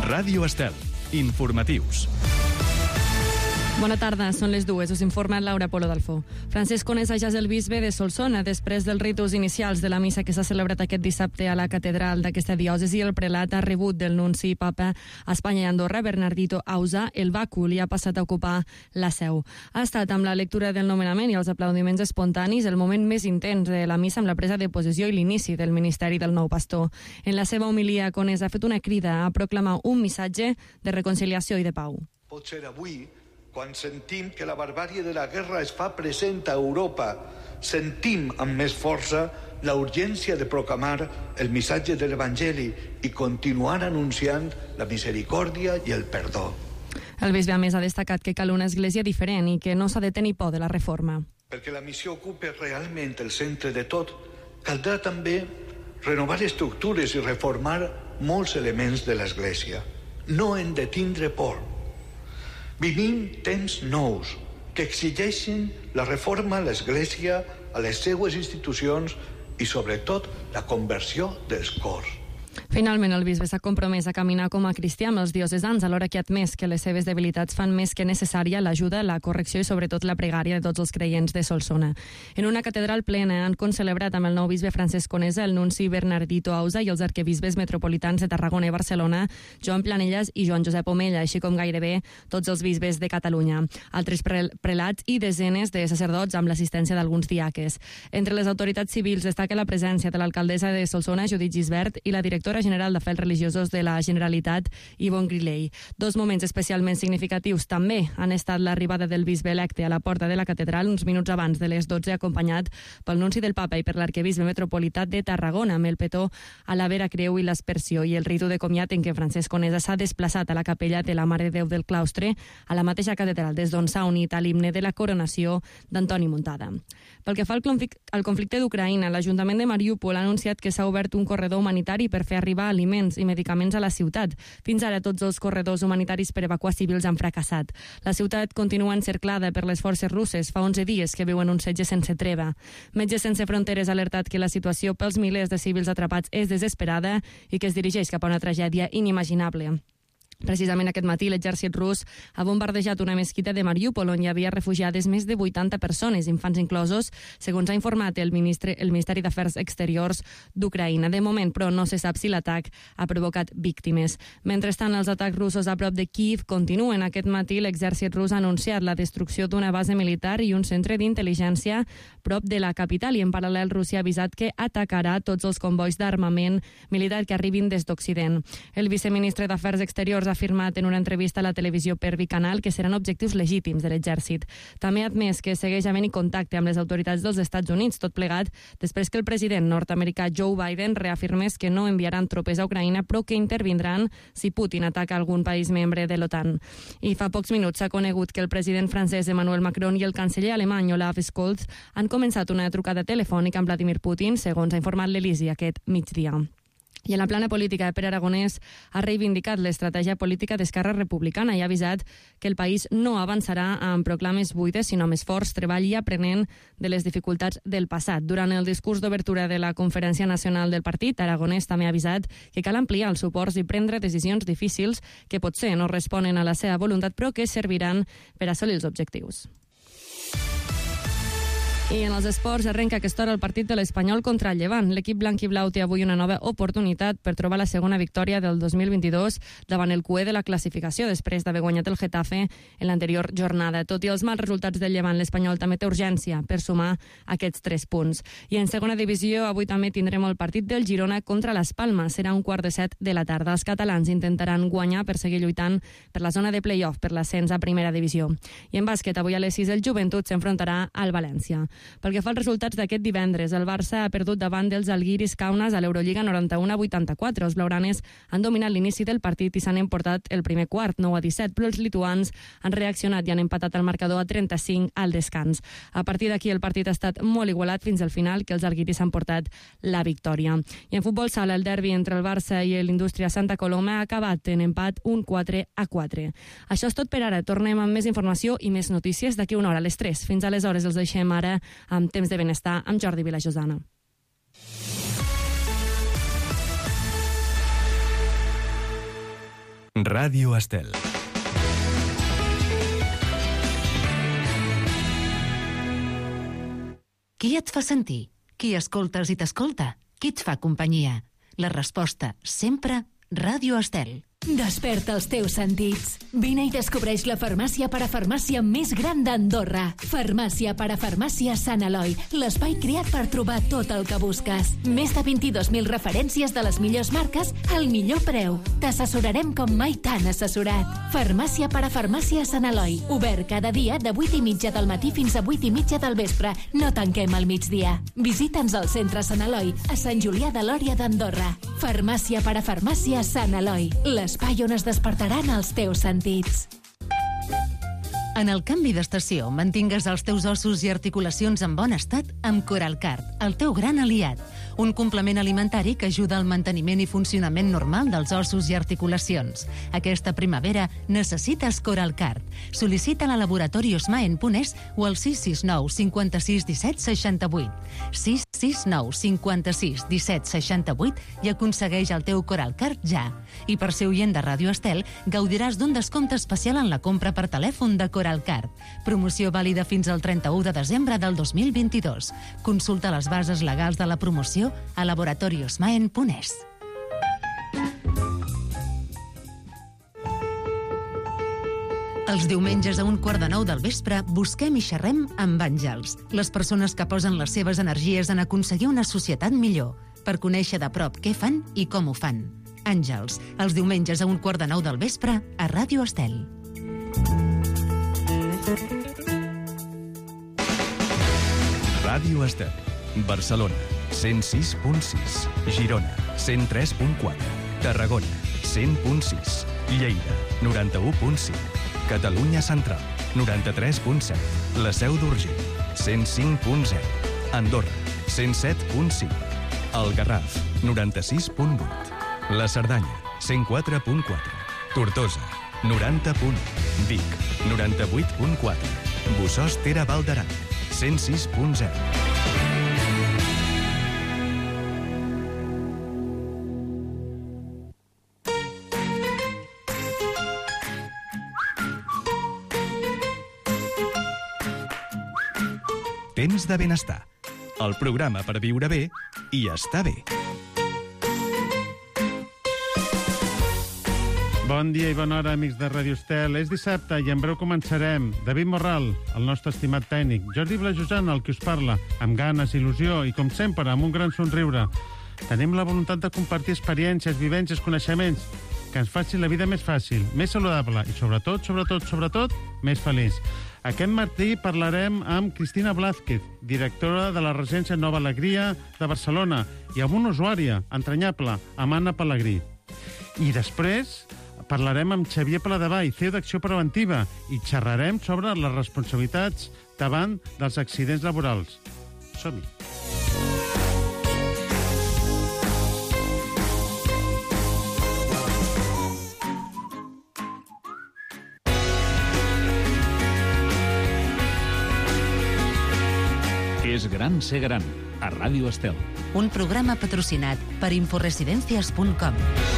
Ràdio Estel. Informatius. Bona tarda, són les 2, us informa Laura Polo Dalfó. Francesc Conesa ja és el bisbe de Solsona. Després dels ritus inicials de la missa que s'ha celebrat aquest dissabte a la catedral d'aquesta diòcesi, el prelat ha rebut del nunci papa a Espanya i Andorra, Bernardito Auza, el bàcul, i ha passat a ocupar la seu. Ha estat amb la lectura del nomenament i els aplaudiments espontanis el moment més intens de la missa, amb la presa de possessió i l'inici del ministeri del nou pastor. En la seva homilia, Conesa ha fet una crida a proclamar un missatge de reconciliació i de pau. Pot ser avui, quan sentim que la barbàrie de la guerra es fa present a Europa, sentim amb més força la urgència de proclamar el missatge de l'Evangeli i continuar anunciant la misericòrdia i el perdó. El bisbe a més ha destacat que cal una església diferent i que no s'ha de tenir por de la reforma. Perquè la missió ocupe realment el centre de tot, caldrà també renovar estructures i reformar molts elements de l'Església. No hem de tindre por. Vivim temps nous que exigeixen la reforma a l'Església, a les seues institucions i, sobretot, la conversió dels cors. Finalment, el bisbe s'ha compromès a caminar com a cristià amb els diocesans, alhora que ha admès que les seves debilitats fan més que necessària l'ajuda, la correcció i sobretot la pregària de tots els creients de Solsona. En una catedral plena han concelebrat amb el nou bisbe Francesc Conesa, el nunci Bernardito Auza i els arquebisbes metropolitans de Tarragona i Barcelona, Joan Planelles i Joan Josep Omella, així com gairebé tots els bisbes de Catalunya. Altres prelats i desenes de sacerdots amb l'assistència d'alguns diaques. Entre les autoritats civils destaca la presència de l'alcaldessa de Solsona, Judit Gisbert, i la directora general d'Afers Religiosos de la Generalitat, Ivonne Griley. Dos moments especialment significatius també han estat l'arribada del bisbe electe a la porta de la catedral uns minuts abans de les 12, acompanyat pel nunci del papa i per l'arquebisbe metropolità de Tarragona, amb el petó a la Vera Creu i l'aspersió, i el ritu de comiat en què Francesc Conesa s'ha desplaçat a la capella de la Mare de Déu del Claustre, a la mateixa catedral des d'on s'ha unit a l'himne de la coronació d'Antoni Muntada. Pel que fa al conflicte d'Ucraïna, l'Ajuntament de Mariúpol ha anunciat que s'ha obert un corredor humanitari per fer arribar aliments i medicaments a la ciutat. Fins ara tots els corredors humanitaris per evacuar civils han fracassat. La ciutat continua encerclada per les forces russes. Fa 11 dies que viuen un setge sense treva. Metges Sense Fronteres ha alertat que la situació pels milers de civils atrapats és desesperada i que es dirigeix cap a una tragèdia inimaginable. Precisament aquest matí l'exèrcit rus ha bombardejat una mesquita de Mariúpol on hi havia refugiades més de 80 persones, infants inclosos, segons ha informat el Ministeri d'Afers Exteriors d'Ucraïna. De moment, però, no se sap si l'atac ha provocat víctimes. Mentrestant, els atacs russos a prop de Kíiv continuen. Aquest matí l'exèrcit rus ha anunciat la destrucció d'una base militar i un centre d'intel·ligència prop de la capital, i en paral·lel Rússia ha avisat que atacarà tots els convois d'armament militar que arribin des d'Occident. El viceministre d'Afers Exteriors ha afirmat en una entrevista a la televisió per Bicanal que seran objectius legítims de l'exèrcit. També ha admès que segueix havent-hi contacte amb les autoritats dels Estats Units, tot plegat després que el president nord-americà Joe Biden reafirmés que no enviaran tropes a Ucraïna, però que intervindran si Putin ataca algun país membre de l'OTAN. I fa pocs minuts s'ha conegut que el president francès Emmanuel Macron i el canceller alemany Olaf Scholz han començat una trucada telefònica amb Vladimir Putin, segons ha informat l'Elisi aquest migdia. I en la plana política, Pere Aragonès ha reivindicat l'estratègia política d'Esquerra Republicana i ha avisat que el país no avançarà amb proclames buides, sinó més forts, treball i aprenent de les dificultats del passat. Durant el discurs d'obertura de la Conferència Nacional del Partit, Aragonès també ha avisat que cal ampliar els suports i prendre decisions difícils que potser no responen a la seva voluntat, però que serviran per assolir els objectius. I en els esports arrenca aquesta hora el partit de l'Espanyol contra el Llevant. L'equip blanc i blau té avui una nova oportunitat per trobar la segona victòria del 2022 davant el cué de la classificació després d'haver guanyat el Getafe en l'anterior jornada. Tot i els mals resultats del Llevant, l'Espanyol també té urgència per sumar aquests 3 punts. I en segona divisió avui també tindrem el partit del Girona contra l'Es Palmes. Serà 1:15 de la tarda. Els catalans intentaran guanyar per seguir lluitant per la zona de play-off per l'ascens a primera divisió. I en bàsquet, avui a les 6 el Joventut s'enfrontarà al València. Pel que fa als resultats d'aquest divendres, el Barça ha perdut davant dels Žalgiris Kaunas a l'Eurolliga 91-84. Els blaugranes han dominat l'inici del partit i s'han emportat el primer quart, 9-17, però els lituans han reaccionat i han empatat el marcador a 35 al descans. A partir d'aquí el partit ha estat molt igualat fins al final, que els Žalgiris han portat la victòria. I en futbol sala, el derbi entre el Barça i l'Indústria Santa Coloma ha acabat en empat 4-4. Això és tot per ara. Tornem amb més informació i més notícies d'aquí una hora, a les 3. Fins aleshores els deixem ara amb Temps de Benestar amb Jordi Vilajosana. Ràdio Estel. Qui et fa sentir? Qui escoltes i t'escolta? Qui et fa companyia? La resposta, sempre, Ràdio Estel. Desperta els teus sentits. Vine i descobreix la farmàcia parafarmàcia més gran d'Andorra. Farmàcia parafarmàcia Sant Eloi, l'espai creat per trobar tot el que busques. Més de 22.000 referències de les millors marques al millor preu. T'assessorarem com mai t'han assessorat. Farmàcia parafarmàcia Sant Eloi, obert cada dia de 8:30 del matí fins a 8:30 del vespre. No tanquem al migdia. Visita'ns al centre Sant Eloi, a Sant Julià de Lòria d'Andorra. Farmàcia parafarmàcia Sant Eloi, l'espai on es despertaran els teus sentits. En el canvi d'estació, mantingues els teus ossos i articulacions en bon estat amb Coralcard, el teu gran aliat. Un complement alimentari que ajuda al manteniment i funcionament normal dels ossos i articulacions. Aquesta primavera necessites Coralcard. Sol·licita-la a Laboratori Osmaen.es o al 669 56 17 68. 669 56 17 68 i aconsegueix el teu Coralcard ja. I per ser oient de Ràdio Estel, gaudiràs d'un descompte especial en la compra per telèfon de Coralcard. Promoció vàlida fins al 31 de desembre del 2022. Consulta les bases legals de la promoció a laboratoriosmaen.es. Els diumenges a 8:45 del vespre busquem i xerrem amb àngels, les persones que posen les seves energies en aconseguir una societat millor, per conèixer de prop què fan i com ho fan. Àngels, els diumenges a 8:45 del vespre a Ràdio Estel. Ràdio Estel. Barcelona, 106.6. Girona, 103.4. Tarragona, 100.6. Lleida, 91.5. Catalunya Central, 93.7. La Seu d'Urgell, 105.0. Andorra, 107.5. El Garraf, 96.8. La Cerdanya, 104.4. Tortosa, 90.1. Vic, 98.4. Bossòst Tere Val d'Aran, 106.0. Temps de benestar. El programa per viure bé i estar bé. Bon dia i bona hora, amics de Ràdio Estel. És dissabte i en breu començarem. David Morral, el nostre estimat tècnic. Jordi Blajosana, el que us parla, amb ganes, il·lusió i, com sempre, amb un gran somriure. Tenim la voluntat de compartir experiències, vivències, coneixements que ens facin la vida més fàcil, més saludable i, sobretot, més feliç. Aquest matí parlarem amb Cristina Blázquez, directora de la residència Nova Alegria de Barcelona, i amb una usuària entranyable, amb Anna Pellegrí. I després parlarem amb Xavier Paladevall, CEO d'Acció Preventiva, i xerrarem sobre les responsabilitats davant dels accidents laborals. Som-hi. És gran ser gran, a Ràdio Estel. Un programa patrocinat per inforesidencias.com.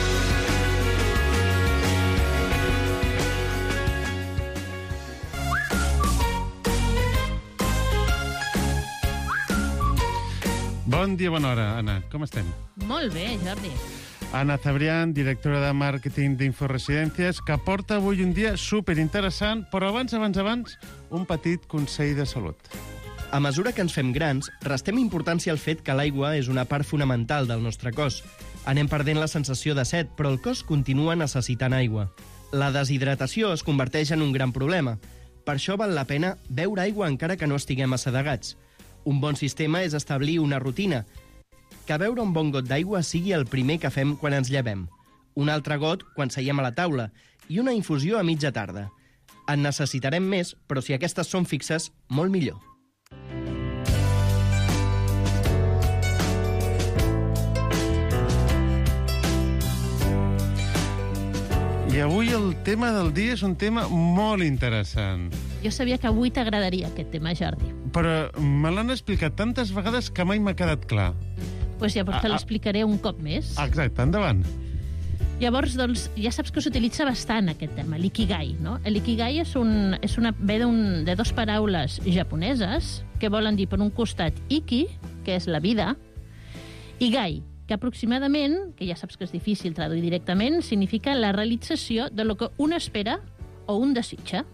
Bon dia, bona hora, Anna. Com estem? Molt bé, Jordi. Anna Cebrián, directora de màrqueting d'Inforesidències, que porta avui un dia superinteressant, però abans, un petit consell de salut. A mesura que ens fem grans, restem importància al fet que l'aigua és una part fonamental del nostre cos. Anem perdent la sensació de set, però el cos continua necessitant aigua. La deshidratació es converteix en un gran problema. Per això val la pena beure aigua encara que no estiguem assedegats. Un bon sistema és establir una rutina. Que beure un bon got d'aigua sigui el primer que fem quan ens llevem. Un altre got quan seiem a la taula. I una infusió a mitja tarda. En necessitarem més, però si aquestes són fixes, molt millor. I avui el tema del dia és un tema molt interessant. Jo sabia que avui t'agradaria aquest tema, Jordi. Però me l'han explicat tantes vegades que mai m'ha quedat clar. Doncs llavors te l'explicaré un cop més. Exacte, endavant. Llavors, doncs, ja saps que s'utilitza bastant aquest tema, l'ikigai, no? L'ikigai ve de dos paraules japoneses que volen dir, per un costat, iki, que és la vida, i gai, que aproximadament, que ja saps que és difícil traduir directament, significa la realització de lo que un espera o un desitja.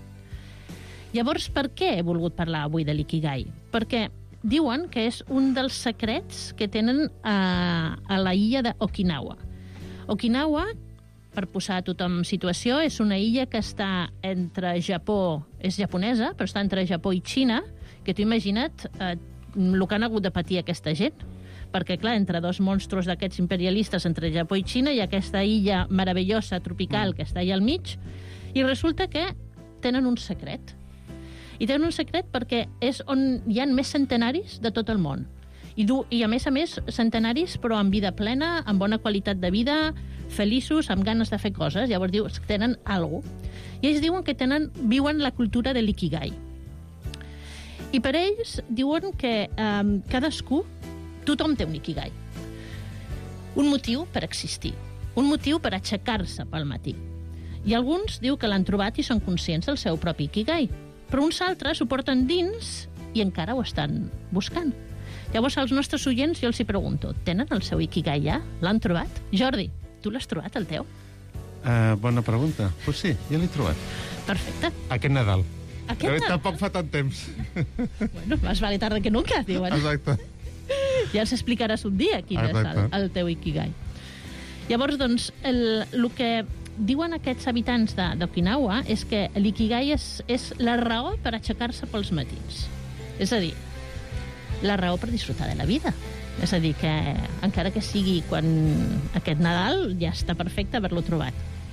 Llavors, per què he volgut parlar avui de l'ikigai? Perquè diuen que és un dels secrets que tenen a la illa d'Okinawa. Okinawa, per posar a tothom en situació, és una illa que està entre Japó, és japonesa, però està entre Japó i Xina, que tu imagina't el que han hagut de patir aquesta gent. Perquè, clar, entre dos monstros d'aquests imperialistes, entre Japó i Xina, hi ha aquesta illa meravellosa, tropical, que està allà al mig, i resulta que tenen un secret. I tenen un secret perquè és on hi ha més centenaris de tot el món. I a més, centenaris, però amb vida plena, amb bona qualitat de vida, feliços, amb ganes de fer coses. Llavors dius que tenen alguna cosa. I ells diuen que viuen la cultura de l'ikigai. I per ells diuen que tothom té un ikigai. Un motiu per existir. Un motiu per aixecar-se pel matí. I alguns diu que l'han trobat i són conscients del seu propi ikigai. Però uns altres ho porten dins i encara ho estan buscant. Llavors, als nostres oients, jo els hi pregunto, tenen el seu ikigai ja? L'han trobat? Jordi, tu l'has trobat, el teu? Bona pregunta. Pues sí, ja l'he trobat. Perfecte. Aquest Nadal. Aquest Nadal? Tampoc fa tant temps. Bueno, más vale tarde que nunca, diuen. Exacte. Ja ens explicaràs un dia quin és el teu ikigai. Llavors, doncs, el que diuen aquests habitants d'Okinawa és que l'ikigai és la raó per aixecar-se pels matins. És a dir, la raó per disfrutar de la vida. És a dir, que encara que sigui quan aquest Nadal, ja està perfecte haver-lo trobat.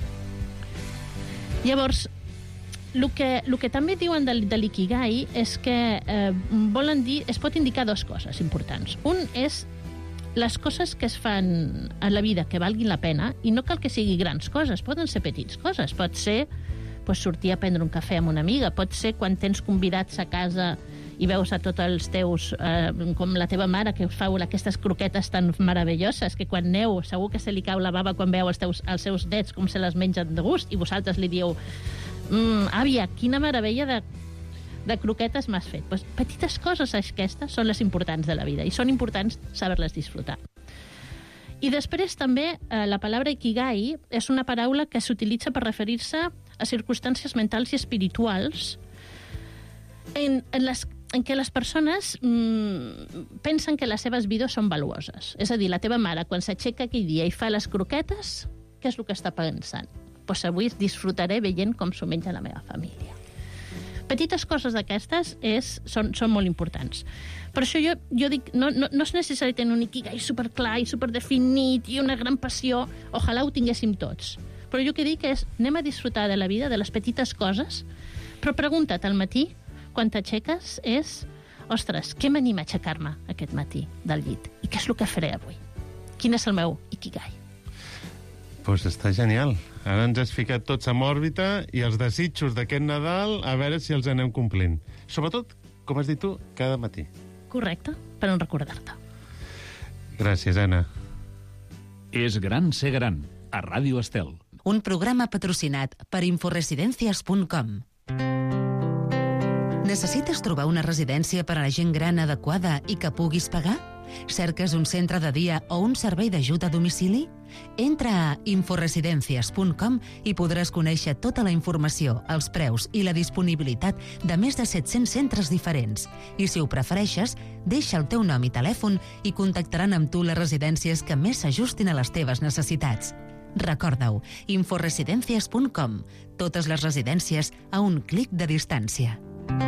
Llavors, el que també diuen de l'ikigai és que volen dir, es pot indicar dues coses importants. Un és les coses que es fan a la vida que valguin la pena, i no cal que sigui grans coses, poden ser petites coses. Pot ser sortir a prendre un cafè amb una amiga, pot ser quan tens convidats a casa i veus a tots els teus, com la teva mare, que us fa aquestes croquetes tan meravelloses, que quan neu segur que se li cau la bava quan veu els seus nets com se les mengen de gust, i vosaltres li dieu, àvia, quina meravella de croquetes m'has fet. Pues, petites coses aquestes són les importants de la vida, i són importants saber-les disfrutar. I després també la paraula ikigai és una paraula que s'utilitza per referir-se a circumstàncies mentals i espirituals en què les persones pensen que les seves vides són valuoses. És a dir, la teva mare, quan s'aixeca aquell dia i fa les croquetes, què és el que està pensant? Doncs avui disfrutaré veient com s'ho menja la meva família. Petites coses d'aquestes són molt importants. Per això jo dic, no és necessari tenir un ikigai superclar i superdefinit i una gran passió. Ojalà ho tinguéssim tots. Però jo que dic és, anem a disfrutar de la vida, de les petites coses, però pregunta't al matí, quan t'aixeques, és, ostres, què m'anima a aixecar-me aquest matí del llit? I què és el que faré avui? Quin és el meu ikigai? Doncs està genial. Ara ens has ficat tots en òrbita i els desitjos d'aquest Nadal, a veure si els anem complint. Sobretot, com has dit tu, cada matí. Correcte, per no recordar-te. Gràcies, Anna. És gran ser gran, a Ràdio Estel. Un programa patrocinat per inforesidencias.com. Necessites trobar una residència per a la gent gran adequada i que puguis pagar? Cerques un centre de dia o un servei d'ajut a domicili? Entra a inforesidencias.com i podràs conèixer tota la informació, els preus i la disponibilitat de més de 700 centres diferents. I si ho prefereixes, deixa el teu nom i telèfon i contactaran amb tu les residències que més s'ajustin a les teves necessitats. Recorda-ho, inforesidencias.com. Totes les residències a un clic de distància.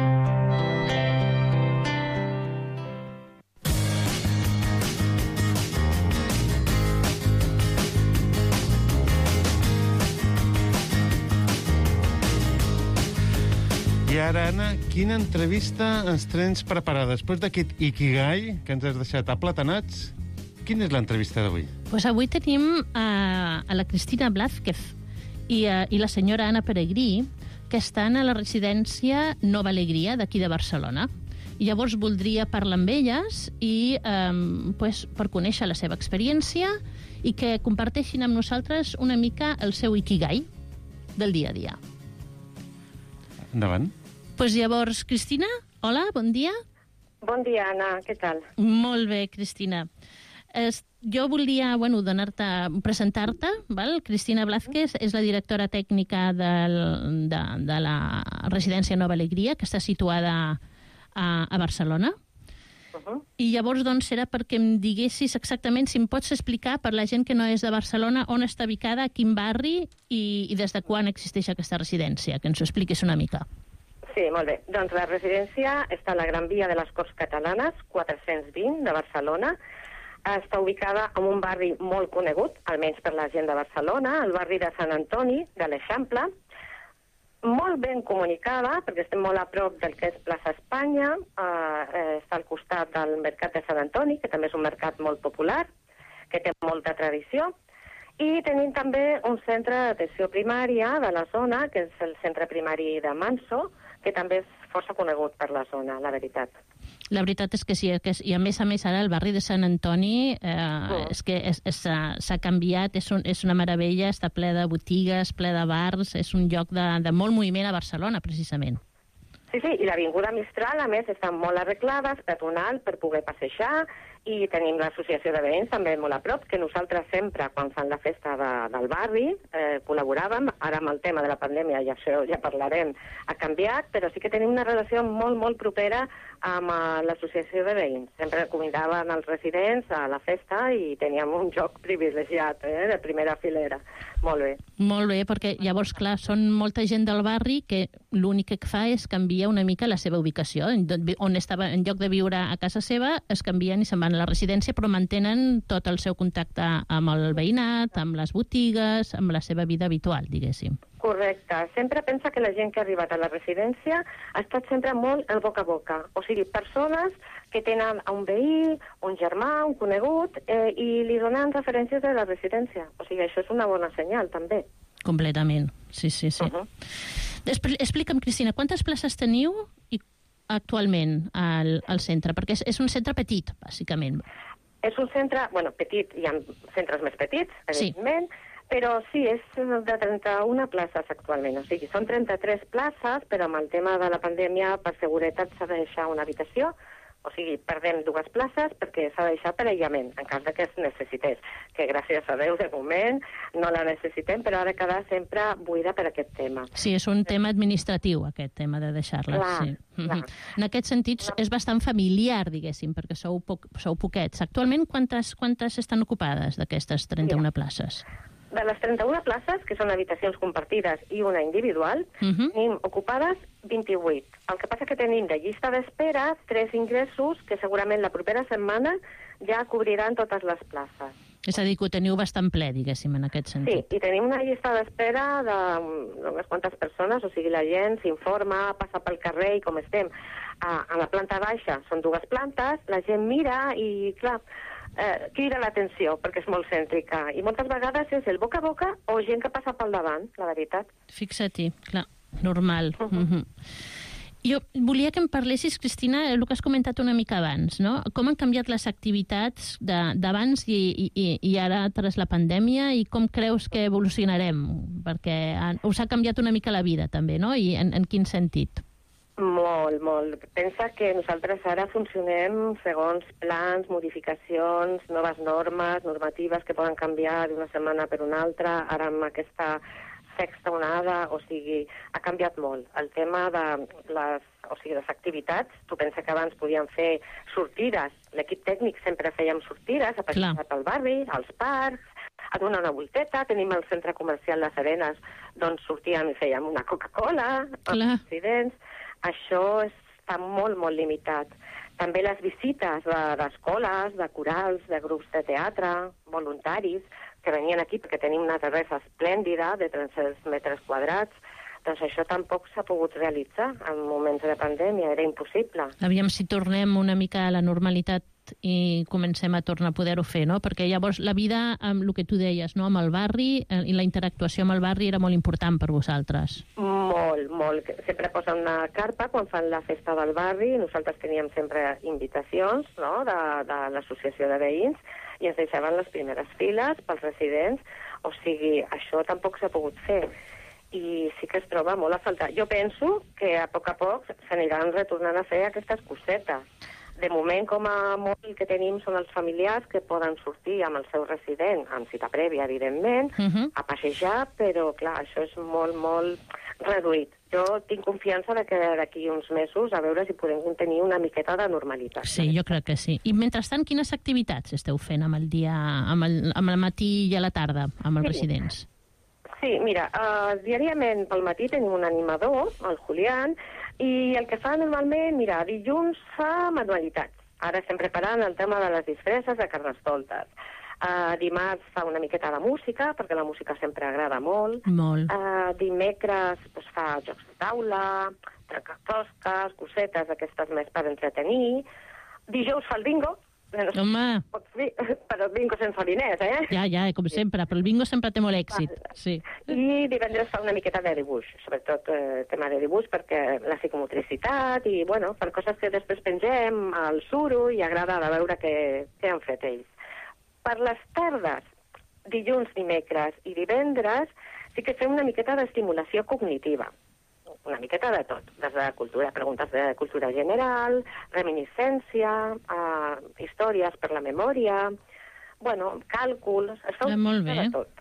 I ara, Anna, quina entrevista ens tens preparada? Després d'aquest ikigai que ens has deixat aplatanats, quina és l'entrevista d'avui? Pues avui tenim a la Cristina Blázquez i la senyora Anna Peregrí, que estan a la residència Nova Alegria d'aquí de Barcelona. I llavors voldria parlar amb elles i per conèixer la seva experiència i que comparteixin amb nosaltres una mica el seu ikigai del dia a dia. Endavant. Pues llavors, Cristina, hola, bon dia. Bon dia, Anna, què tal? Molt bé, Cristina. Jo volia presentar-te. Cristina Blázquez és la directora tècnica de la residència Nova Alegria, que està situada a Barcelona. I llavors era perquè em diguessis exactament, si em pots explicar per la gent que no és de Barcelona, on està ubicada, a quin barri i des de quan existeix aquesta residència, que ens ho expliquis una mica. Sí, molt bé. Doncs la residència està a la Gran Via de les Corts Catalanes, 420 de Barcelona. Està ubicada en un barri molt conegut, almenys per la gent de Barcelona, el barri de Sant Antoni, de l'Eixample, molt ben comunicada, perquè estem molt a prop del que és Plaça Espanya, està al costat del Mercat de Sant Antoni, que també és un mercat molt popular, que té molta tradició, i tenim també un centre d'atenció primària de la zona, que és el centre primari de Manso, que també és força conegut per la zona, la veritat. La veritat és que sí, i a més ara el barri de Sant Antoni és que s'ha canviat, és una meravella, està ple de botigues, ple de bars, és un lloc de molt moviment a Barcelona, precisament. Sí, i l'Avinguda Mistral, a més, està molt arreglada, és peatonal per poder passejar, i tenim l'associació de veïns també molt a prop, que nosaltres sempre, quan fan la festa del barri, col·laboràvem. Ara amb el tema de la pandèmia, i això ja parlarem, ha canviat, però sí que tenim una relació molt, molt propera amb l'associació de veïns. Sempre convidaven els residents a la festa i teníem un joc privilegiat, de primera filera. Molt bé. Molt bé, perquè llavors, clar, són molta gent del barri que l'únic que fa és canviar una mica la seva ubicació. On estava, en lloc de viure a casa seva, es canvien i se'n van a la residència, però mantenen tot el seu contacte amb el veïnat, amb les botigues, amb la seva vida habitual, diguéssim. Correcte. Sempre pensa que la gent que ha arribat a la residència ha estat sempre molt el boca a boca. O sigui, persones que tenen un veí, un germà, un conegut, i li donen referències de la residència. O sigui, això és una bona senyal, també. Completament, sí. Explica'm, Cristina, quantes places teniu actualment al centre? Perquè és un centre petit, bàsicament. És un centre, petit, hi ha centres més petits, evidentment, però sí, és de 31 places actualment. O sigui, són 33 places, però amb el tema de la pandèmia, per seguretat, s'ha de deixar una habitació. O sigui, perdem 2 places perquè s'ha de deixar per aïllament, en cas que es necessités. Que gràcies a Déu, de moment, no la necessitem, però ha de quedar sempre buida per aquest tema. Sí, és un tema administratiu, aquest tema de deixar-la. Clar. En aquest sentit, és bastant familiar, diguéssim, perquè sou poquets. Actualment, quantes estan ocupades d'aquestes 31 places? De les 31 places, que són habitacions compartides i una individual, tenim ocupades 28. El que passa que tenim de llista d'espera 3 ingressos que segurament la propera setmana ja cobriran totes les places. És a dir, que ho teniu bastant ple, diguéssim, en aquest sentit. Sí, i tenim una llista d'espera d'unes quantes persones, o sigui, la gent s'informa, passa pel carrer i com estem a la planta baixa, són 2 plantes, la gent mira i, clar, crida l'atenció, perquè és molt cèntrica. I moltes vegades és el boca a boca o gent que passa pel davant, la veritat. Fixa-t'hi, clar, normal. Jo volia que em parlessis, Cristina, el que has comentat una mica abans, no? Com han canviat les activitats d'abans i ara tras la pandèmia i com creus que evolucionarem? Perquè us ha canviat una mica la vida, també, no? I en quin sentit? Molt. Pensa que nosaltres ara funcionem segons plans, modificacions, noves normes, normatives que poden canviar d'una setmana per una altra. Ara amb aquesta sexta onada, o sigui, ha canviat molt. El tema de les activitats, tu pensa que abans podíem fer sortides, l'equip tècnic sempre fèiem sortides, a passejar pel barri, als parcs, a donar una volteta, tenim el centre comercial Les Arenes, doncs sortíem i fèiem una Coca-Cola, els residents. Això està molt, molt limitat. També les visites d'escoles, de corals, de grups de teatre, voluntaris, que venien aquí perquè tenim una terrassa esplèndida de 300 metres quadrats, doncs això tampoc s'ha pogut realitzar en moments de pandèmia, era impossible. Aviam si tornem una mica a la normalitat i comencem a tornar a poder-ho fer, no? Perquè llavors la vida, amb el que tu deies, no? Amb el barri i la interactuació amb el barri era molt important per vosaltres. molt. Sempre posen una carpa quan fan la festa del barri. Nosaltres teníem sempre invitacions, no?, de l'associació de veïns, i ens deixaven les primeres files pels residents. O sigui, això tampoc s'ha pogut fer. I sí que es troba molt a faltar. Jo penso que a poc s'aniran retornant a fer aquestes cosetes. De moment, com a molt que tenim són els familiars que poden sortir amb el seu resident, amb cita prèvia, evidentment, a passejar, però, clar, això és molt reduït. Jo tinc confiança de que d'aquí uns mesos a veure si podem tenir una miqueta de normalitat. Sí, jo crec que sí. I mentrestant, quines activitats esteu fent amb el matí i a la tarda amb els residents? Sí, mira, diàriament pel matí tenim un animador, el Julián, i el que fa normalment, mira, dilluns fa manualitats. Ara estem preparant el tema de les disfresses de Carnestoltes. Dimarts fa una miqueta de música, perquè la música sempre agrada molt. Dimecres fa jocs de taula, tracatosques, cosetes d'aquestes més per entretenir. Dijous fa el bingo. Home! Per el bingo sense diners, Ja, com sempre, però el bingo sempre té molt èxit. Sí. I divendres fa una miqueta de dibuix, sobretot tema de dibuix, perquè la psicomotricitat i, bueno, per coses que després pengem al suro i agrada de veure què han fet ells. Per les tardes, dilluns, dimecres i divendres, sí que fem una miqueta d'estimulació cognitiva. Una miqueta de tot, des de cultura, preguntes de cultura general, reminiscència, històries per la memòria, bueno, càlculs, es fa una miqueta de tot.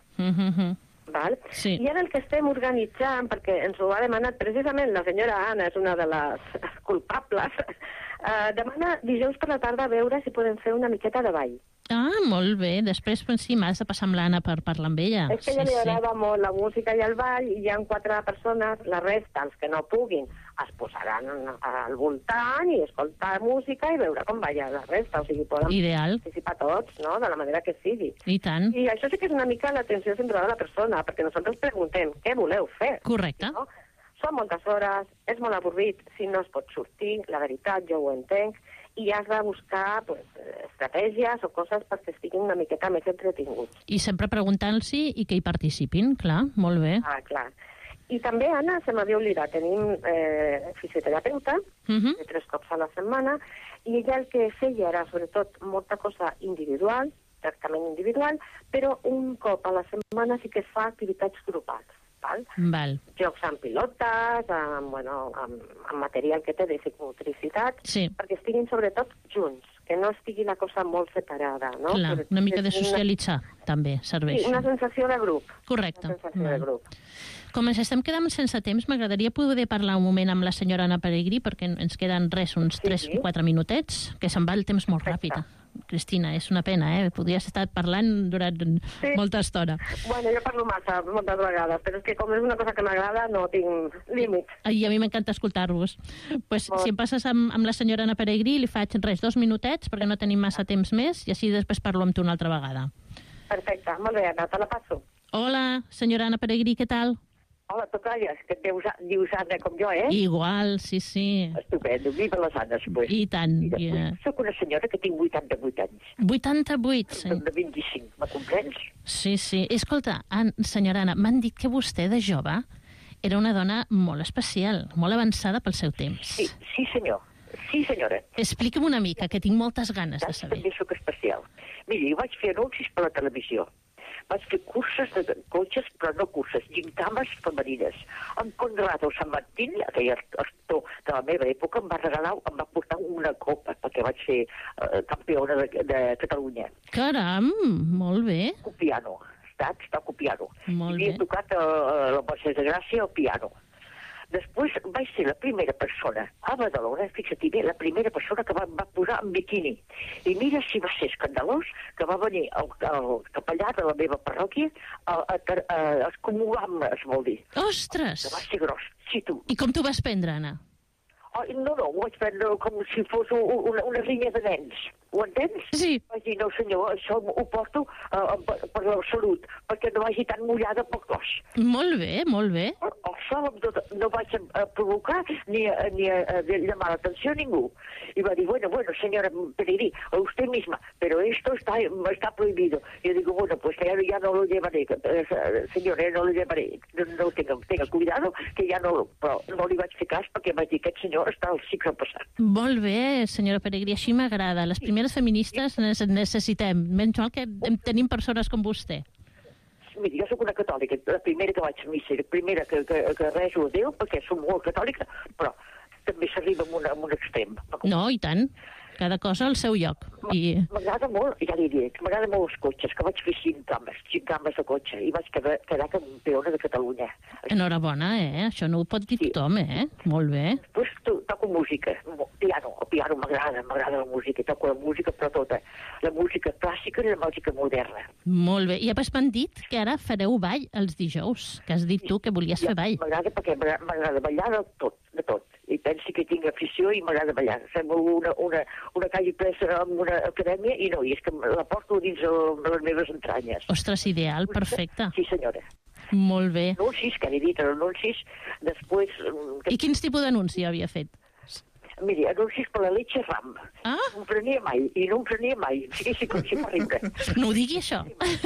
Val? Sí. I ara el que estem organitzant, perquè ens ho ha demanat precisament la senyora Anna, és una de les culpables, demana dijous per la tarda veure si podem fer una miqueta de ball. Molt bé. Després, sí, m'has de passar amb l'Anna per parlar amb ella. És que ja li agrada molt la música i el ball, i hi ha 4 persones, la resta, els que no puguin, es posaran al voltant i escoltar música i veure com balla la resta. O sigui, poden participar tots, no?, de la manera que sigui. I tant. I això sí que és una mica l'atenció centrada a la persona, perquè nosaltres preguntem què voleu fer. Correcte. No? Són moltes hores, és molt avorrit, si no es pot sortir, la veritat, jo ho entenc, i has de buscar estratègies o coses perquè estiguin una miqueta més entretinguts. I sempre preguntant-s'hi i que hi participin, clar, molt bé. Clar. I també, Anna, se m'havia oblidat, tenim fisioterapeuta, 3 cops a la setmana, i ella el que feia era, sobretot, molta cosa individual, tractament individual, però un cop a la setmana sí que fa activitats grupals. Val. Jocs amb pilotes, amb material que té de psicomotricitat, perquè estiguin sobretot junts, que no estigui la cosa molt separada. No? Clar, una mica de socialitzar també serveix. Sí, una sensació de grup. Correcte. Una sensació de grup. Com ens estem quedant sense temps, m'agradaria poder parlar un moment amb la senyora Anna Peregrí, perquè ens queden uns 3 o 4 minutets, que se'n va el temps molt ràpid. Cristina, és una pena, Podries estar parlant durant molta estona. Bueno, jo parlo massa, moltes vegades, però és que com és una cosa que m'agrada, no tinc límits. I a mi m'encanta escoltar-vos. Pues, si em passes amb la senyora Anna Peregrí, li faig 2 minutets, perquè no tenim massa temps més, i així després parlo amb tu una altra vegada. Perfecte, molt bé, Anna, te la passo. Hola, senyora Anna Peregrí, què tal? Hola, tocalla, que et dius Anna com jo, Igual, sí. Estupendo, viva les Annes, pues. I tant. Soc una senyora que tinc 88 anys. 88? Soc de 25, me comprens? Sí. Escolta, senyora Anna, m'han dit que vostè, de jove, era una dona molt especial, molt avançada pel seu temps. Sí, senyor. Sí, senyora. Expliqui'm una mica, que tinc moltes ganes de saber. També soc especial. Miri, jo vaig fer anuncis per la televisió. Vaig fer curses de cotxes, però no curses, gimcames femenines. En Conrado Sant Martín, aquell actor de la meva època, em va portar una copa, perquè vaig ser campiona de Catalunya. Caram, molt bé. Un piano, està copiant-ho. Molt bé. Havia tocat a la Mercè de Gràcia el piano. Després vaig ser la primera persona a Badalona, fixa't bé, la primera persona que va posar en biquini. I mira si va ser escandalós que va venir el capellà de la meva parròquia a excomular-me, es vol dir. Ostres! Que va ser gros, sí, tu. I com t'ho vas prendre, Anna? No, ho vaig prendre com si fos una rinya de nens. Ho entens? Sí. Vaig dir, no senyor, això ho porto per la salut, perquè no vagi tan mullada pel cos. Molt bé, molt bé. El sol no vaig provocar ni a llamar l'atenció a ningú. I va dir, bueno, señora Peregrí, a usted misma, pero esto está prohibido. Y yo digo, bueno, pues ya no lo llevaré, señora, no lo llevaré. No tenga cuidado, que ja no li vaig fer cas perquè vaig dir, aquest senyor està al cicle passat. Molt bé, senyora Peregrí, així m'agrada. Les primeres feministes necessitem. Menys mal que tenim persones com vostè. Mira, jo soc una catòlica, la primera que vaig a missa, la primera que rezo a Déu, perquè som molt catòlica, però també s'arriba a un extrem. No, i tant. Cada cosa al seu lloc. M'agrada molt, ja li diré, m'agrada molt els cotxes, que vaig fer 5 cames de cotxe, i vaig quedar campiona de Catalunya. Enhorabona, Això no ho pot dir tothom, Molt bé. Després toco música, piano. El piano m'agrada la música, toco la música, però tota. La música clàssica i la música moderna. Molt bé. I després m'han dit que ara fareu ball els dijous, que has dit tu que volies fer ball. M'agrada perquè m'agrada ballar de tot. I pensi que tinc afició i m'agrada ballar. Sembla una calle presa en una acadèmia i no, i és que la porto dins de les meves entranyes. Ostres, ideal, perfecte. Sí, senyora. Molt bé. Anuncis, que he dit, anuncis, després... I quins tipus d'anunci havia fet? Miri, anuncis per la Leche Ram. No em prenia mai. Sí, com si fa riure. No ho digui, això.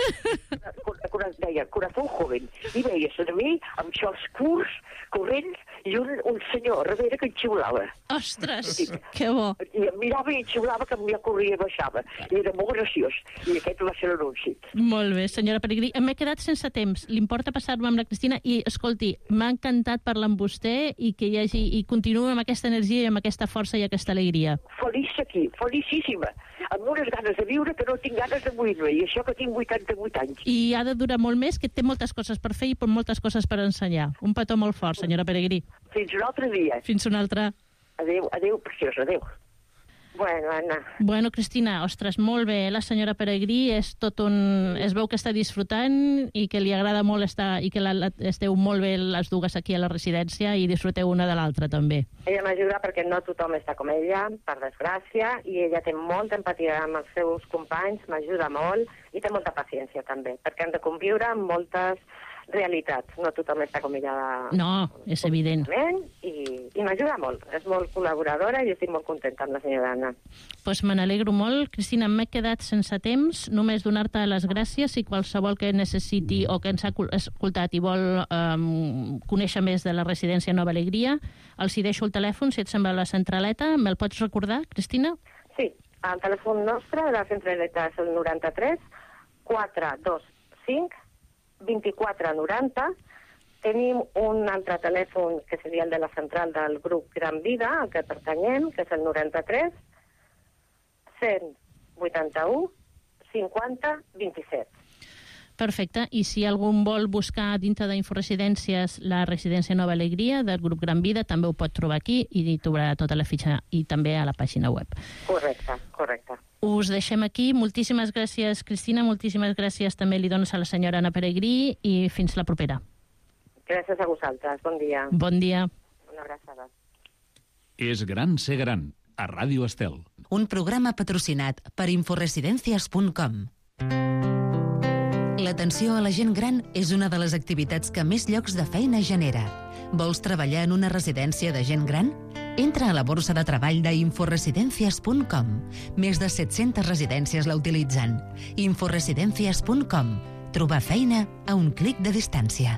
Quan deia Corazón Joven, i veies a mi amb xors curts, corrents, i un senyor a darrere que en xiulava. Ostres, que bo. I em mirava i en xiulava que ja corria i baixava. I era molt graciós. I aquest va ser l'anunci. Molt bé, senyora Peregrí. M'he quedat sense temps. Li importa passar-me amb la Cristina? I, escolti, m'ha encantat parlar amb vostè i que i continuï amb aquesta energia i amb aquesta força i aquesta alegria. Feliç aquí, felicíssima. Amb unes ganes de viure que no tinc ganes de morir-me. I això que tinc 88 anys. I ha de durar molt més, que té moltes coses per fer i moltes coses per ensenyar. Un petó molt fort, senyora Peregrí. Fins un altre dia. Fins un altre. Adéu, preciosa, adéu. Bueno, Anna. Bueno, Cristina, ostres, molt bé. La senyora Peregrí es veu que està disfrutant i que li agrada molt estar i que esteu molt bé les dues aquí a la residència i disfruteu una de l'altra també. Ella m'ajuda perquè no tothom està com ella, per desgràcia, i ella té molta empatia amb els seus companys, m'ajuda molt i té molta paciència també, perquè han de conviure amb moltes realitats. No tothom està com ella. No, és evident. I m'ajuda molt. És molt col·laboradora i estic molt contenta amb la senyora Anna. Doncs me n'alegro molt. Cristina, m'he quedat sense temps. Només donar-te les gràcies i qualsevol que necessiti o que ens ha escoltat i vol conèixer més de la residència Nova Alegria, els hi deixo el telèfon, si et sembla, la centraleta. Me'l pots recordar, Cristina? Sí, el telèfon nostre de la centraleta és el 93 425 2490. Tenim un altre telèfon que seria el de la central del grup Gran Vida, al que pertanyem, que és el 93 181 50 27. Perfecte. I si algú vol buscar dintre d'Inforesidències la residència Nova Alegria del grup Gran Vida, també ho pot trobar aquí i trobarà tota la fitxa i també a la pàgina web. Correcte. Us deixem aquí. Moltíssimes gràcies, Cristina. Moltíssimes gràcies també li dones a la senyora Anna Peregrí i fins la propera. Gràcies a vosaltres. Bon dia. Bon dia. Una abraçada. És gran ser gran, a Ràdio Estel. Un programa patrocinat per Inforesidències.com. L'atenció a la gent gran és una de les activitats que més llocs de feina genera. Vols treballar en una residència de gent gran? Entra a la borsa de treball d'Inforesidències.com. Més de 700 residències la utilitzen. Inforesidències.com. Trobar feina a un clic de distància.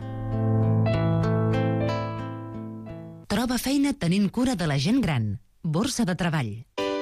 Troba feina tenint cura de la gent gran. Borsa de treball.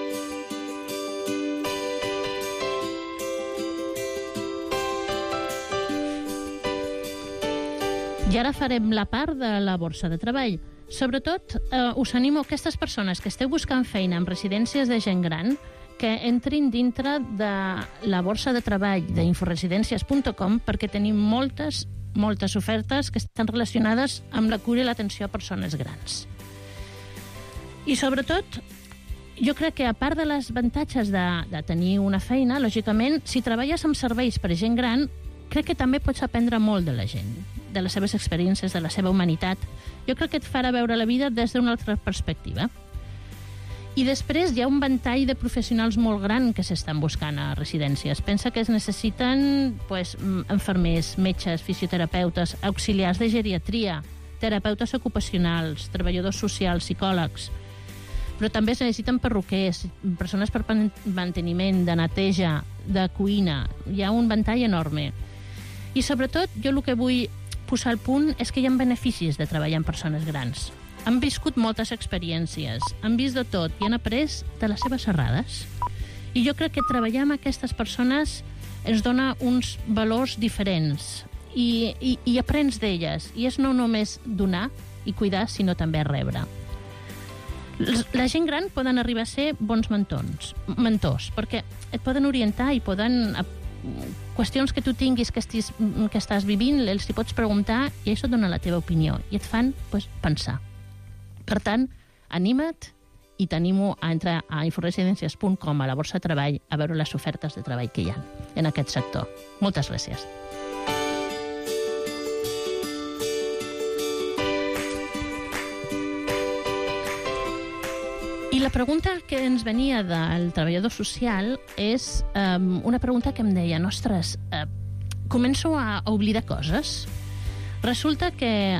I ara farem la part de la borsa de treball. Sobretot, us animo a aquestes persones que esteu buscant feina en residències de gent gran que entrin dintre de la borsa de treball d'Inforesidències.com perquè tenim moltes ofertes que estan relacionades amb la cura i l'atenció a persones grans. I sobretot, jo crec que a part de les avantatges de tenir una feina, lògicament, si treballes amb serveis per gent gran, crec que també pots aprendre molt de la gent, de les seves experiències, de la seva humanitat. Jo crec que et farà veure la vida des d'una altra perspectiva. I després hi ha un ventall de professionals molt gran que s'estan buscant a residències. Pensa que es necessiten infermers, metges, fisioterapeutes, auxiliars de geriatria, terapeutes ocupacionals, treballadors socials, psicòlegs. Però també es necessiten perruquers, persones per manteniment, de neteja, de cuina. Hi ha un ventall enorme. I sobretot, jo el que vull posar al punt és que hi ha beneficis de treballar amb persones grans. Han viscut moltes experiències, han vist de tot i han après de les seves errades. I jo crec que treballar amb aquestes persones ens dona uns valors diferents i aprens d'elles. I és no només donar i cuidar, sinó també rebre. La gent gran poden arribar a ser bons mentors, perquè et poden orientar i poden... qüestions que tu tinguis que estàs vivint, els hi pots preguntar i això et dona la teva opinió i et fan pensar. Per tant, anima't i t'animo a entrar a inforesidencias.com, a la borsa de treball, a veure les ofertes de treball que hi ha en aquest sector. Moltes gràcies. I la pregunta que ens venia del treballador social és una pregunta que em deia, ostres, començo a oblidar coses. Resulta que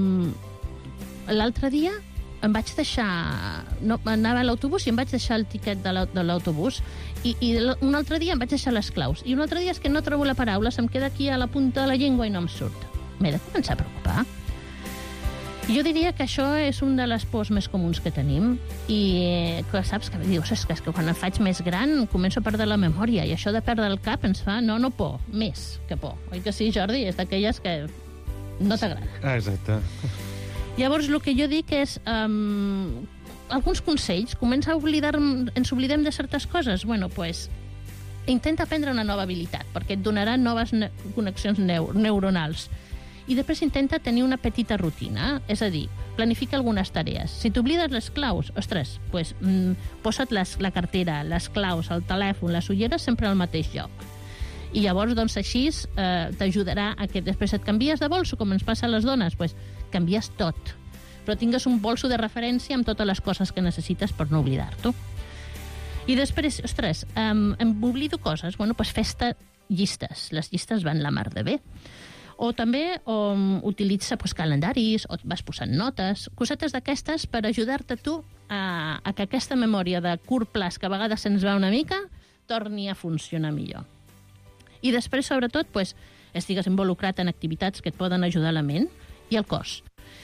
l'altre dia em vaig deixar... anava a l'autobús i em vaig deixar el tiquet de l'autobús i un altre dia em vaig deixar les claus i un altre dia és que no trobo la paraula, se'm queda aquí a la punta de la llengua i no em surt. M'he de començar a preocupar. Jo diria que això és un de les pors més comuns que tenim i que saps que dius, és que quan em faig més gran començo a perdre la memòria i això de perdre el cap ens fa, no por, més que por. Oi que sí, Jordi? És d'aquelles que no t'agrada. Exacte. Llavors, el que jo dic és alguns consells. Comença a ens oblidem de certes coses. Bueno, doncs, intenta aprendre una nova habilitat, perquè et donarà noves connexions neuronals. I després intenta tenir una petita rutina, és a dir, planifica algunes tarees. Si t'oblides les claus, ostres, doncs posa't la cartera, les claus, el telèfon, les ulleres sempre al mateix lloc. I llavors, doncs, així t'ajudarà a que després et canvies de bolso, com ens passa a les dones, doncs canvies tot. Però tingues un bolso de referència amb totes les coses que necessites per no oblidar-t'ho. I després, ostres, oblido coses, bueno, doncs fes-te llistes. Les llistes van la mar de bé. O també utilitza calendaris, o vas posant notes, cosetes d'aquestes per ajudar-te tu a que aquesta memòria de curt plaç, que a vegades se'ns va una mica, torni a funcionar millor. I després, sobretot, estigues involucrat en activitats que et poden ajudar la ment i el cos.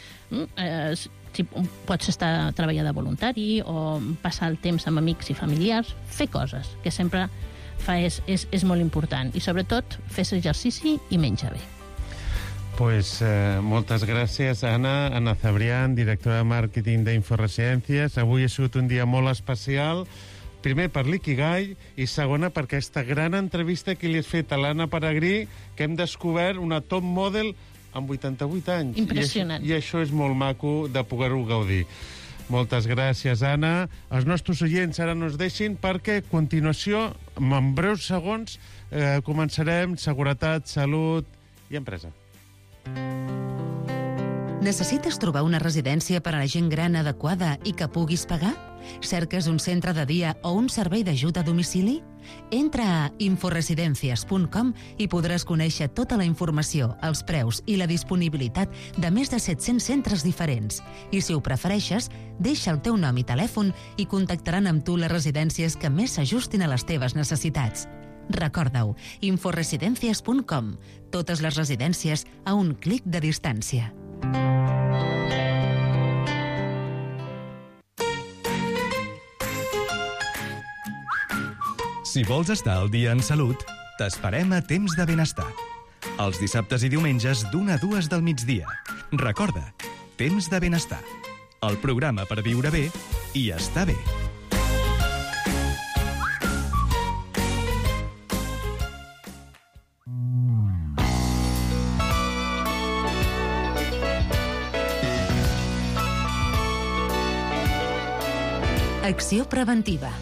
Si pots treballar de voluntari o passar el temps amb amics i familiars, fer coses, que sempre és molt important. I, sobretot, fes exercici i menja bé. Pues moltes gràcies, Anna. Anna Cebrián, directora de màrqueting d'Inforesidències. Avui ha sigut un dia molt especial. Primer, per l'Ikigai, i segona, per aquesta gran entrevista que li has fet a l'Anna Peregrí, que hem descobert una top model amb 88 anys. Impressionant. I això és molt maco de poder-ho gaudir. Moltes gràcies, Anna. Els nostres oients ara no es deixin, perquè a continuació, en breus segons, començarem seguretat, salut i empresa. Necessites trobar una residència per a la gent gran adequada i que puguis pagar? Cerques un centre de dia o un servei d'ajuda a domicili? Entra a inforesidencias.com i podràs conèixer tota la informació, els preus i la disponibilitat de més de 700 centres diferents. I si ho prefereixes, deixa el teu nom i telèfon i contactaran amb tu les residències que més s'ajustin a les teves necessitats. Recorda-ho, inforesidencias.com. Totes les residències a un clic de distància. Si vols estar al dia en salut, t'esperem a Temps de Benestar. Els dissabtes i diumenges d'1 a 2 del migdia. Recorda, Temps de Benestar. El programa per viure bé i estar bé. Acció preventiva.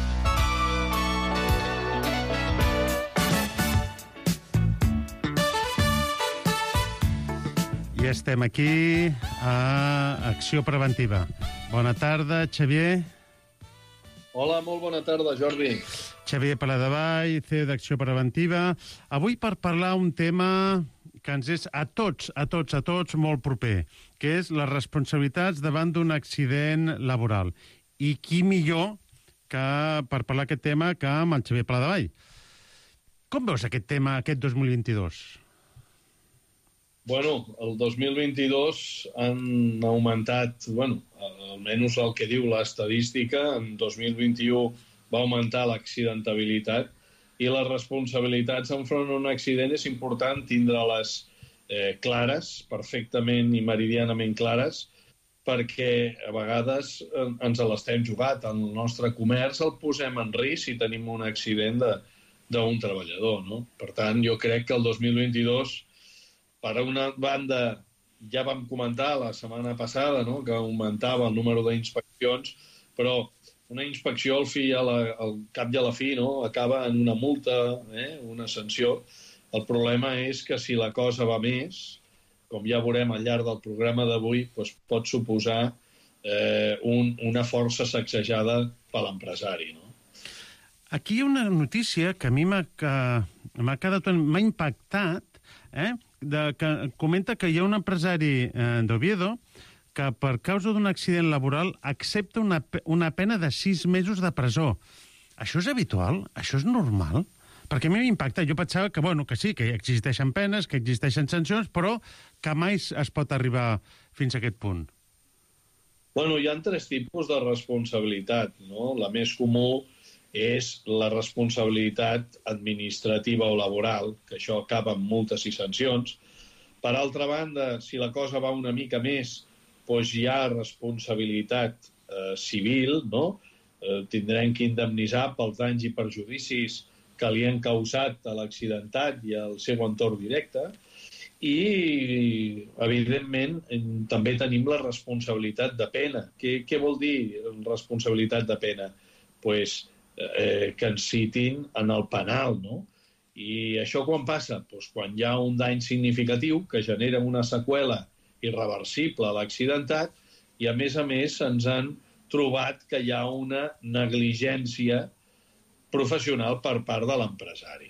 I estem aquí a Acció Preventiva. Bona tarda, Xavier. Hola, molt bona tarda, Jordi. Xavier Paladevall, CEO d'Acció Preventiva. Avui per parlar un tema que ens és a tots molt proper, que és les responsabilitats davant d'un accident laboral. I qui millor que per parlar aquest tema que amb el Xavier Paladevall. Com veus aquest tema, aquest 2022? Bueno, el 2022 han augmentat, almenys el que diu l'estadística, en 2021 va augmentar l'accidentabilitat i les responsabilitats enfront d'un accident és important tindre-les clares, perfectament i meridianament clares, perquè a vegades ens l'estem jugat. En el nostre comerç el posem en risc si tenim un accident d'un treballador, no? Per tant, jo crec que el 2022, per una banda, ja vam comentar la setmana passada, no?, que augmentava el número d'inspeccions, però una inspecció al cap i a la fi, no?, acaba en una multa, una sanció. El problema és que si la cosa va més, com ja veurem al llarg del programa d'avui, doncs pot suposar una força sacsejada per l'empresari, no? Aquí hi ha una notícia que a mi m'ha impactat, que comenta que hi ha un empresari d'Oviedo que per causa d'un accident laboral accepta una pena de 6 mesos de presó. Això és habitual? Això és normal? Perquè a mi m'impacta. Jo pensava que sí, que existeixen penes, que existeixen sancions, però que mai es pot arribar fins a aquest punt. Bueno, hi ha 3 tipus de responsabilitat, no? La més comú és la responsabilitat administrativa o laboral, que això acaba amb multes i sancions. Per altra banda, si la cosa va una mica més, doncs hi ha responsabilitat civil, no? Tindrem que indemnitzar pels danys i perjudicis que li han causat a l'accidentat i al seu entorn directe. I, evidentment, també tenim la responsabilitat de pena. Què vol dir responsabilitat de pena? Doncs que ens citin en el penal, no? I això quan passa? Doncs quan hi ha un dany significatiu que genera una seqüela irreversible a l'accidentat i, a més, ens han trobat que hi ha una negligència professional per part de l'empresari.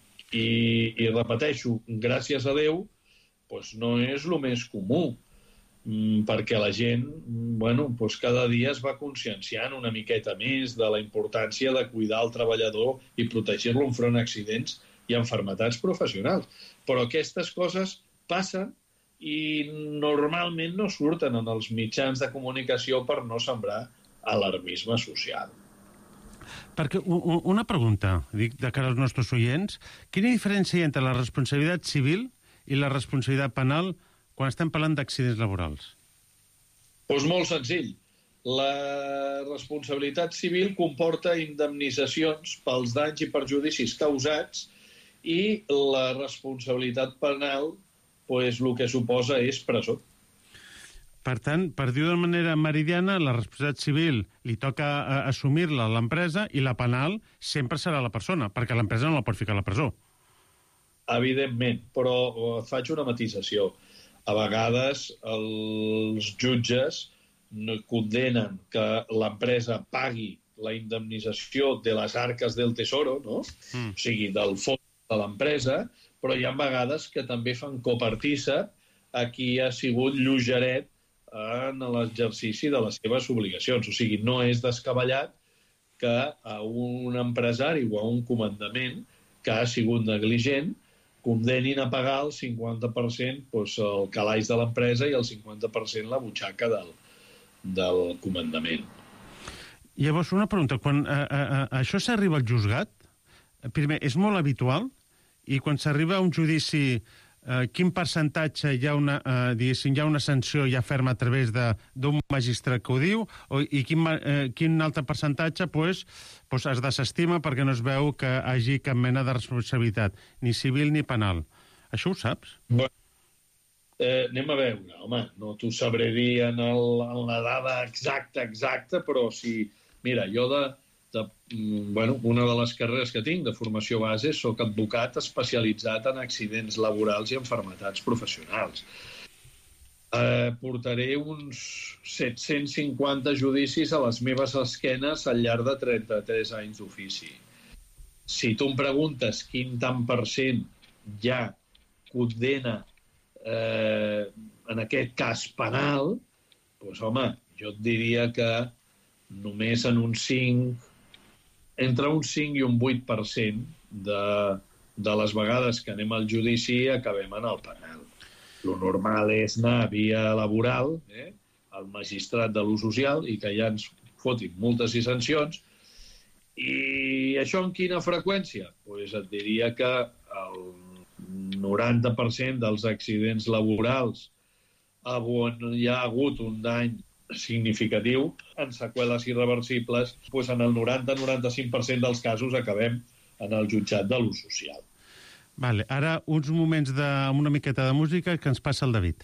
I repeteixo, gràcies a Déu, doncs no és el més comú, perquè la gent cada dia es va conscienciant una miqueta més de la importància de cuidar el treballador i protegir-lo enfront a accidents i malalties professionals. Però aquestes coses passen i normalment no surten en els mitjans de comunicació per no sembrar alarmisme social. Perquè una pregunta, dic, de cara als nostres oients, quina diferència hi ha entre la responsabilitat civil i la responsabilitat penal quan estem parlant d'accidents laborals? Doncs molt senzill. La responsabilitat civil comporta indemnitzacions pels danys i perjudicis causats i la responsabilitat penal, doncs, el que suposa és presó. Per tant, per dir-ho de manera meridiana, la responsabilitat civil li toca assumir-la a l'empresa i la penal sempre serà la persona, perquè l'empresa no la pot ficar a la presó. Evidentment, però faig una matisació. A vegades els jutges condenen que l'empresa pagui la indemnització de les arques del tesoro, no? O sigui, del fons de l'empresa, però hi ha vegades que també fan copartissa a qui ha sigut lleugeret en l'exercici de les seves obligacions. O sigui, no és descabellat que a un empresari o a un comandament que ha sigut negligent condenin a pagar el 50% el calaix de l'empresa i el 50% la butxaca del comandament. Llavors, una pregunta. Quan això s'arriba al juzgat, primer, és molt habitual? I quan s'arriba a un judici, quin percentatge hi ha una sanció ja ferma a través d'un magistrat que ho diu? I quin altre percentatge es desestima perquè no es veu que hi hagi cap mena de responsabilitat, ni civil ni penal? Això ho saps? Bueno, anem a veure, home, no t'ho sabré dir en la dada exacta, però si... Mira, jo una de les carreres que tinc de formació base soc advocat especialitzat en accidents laborals i malalties professionals. Portaré uns 750 judicis a les meves esquenes al llarg de 33 anys d'ofici. Si tu em preguntes quin tant per cent ja condena en aquest cas penal, doncs, home, jo et diria que només en un 5, entre un 5 i un 8% de les vegades que anem al judici acabem en el penal. Lo normal és anar via laboral, al magistrat de l'ús social, i que ja ens fotin multes i sancions. I això amb quina freqüència? Doncs et diria que el 90% dels accidents laborals on hi ha hagut un dany significatiu, en seqüeles irreversibles, doncs en el 90-95% dels casos acabem en el jutjat de l'ús social. Vale, ara uns moments amb una miqueta de música que ens passa el David.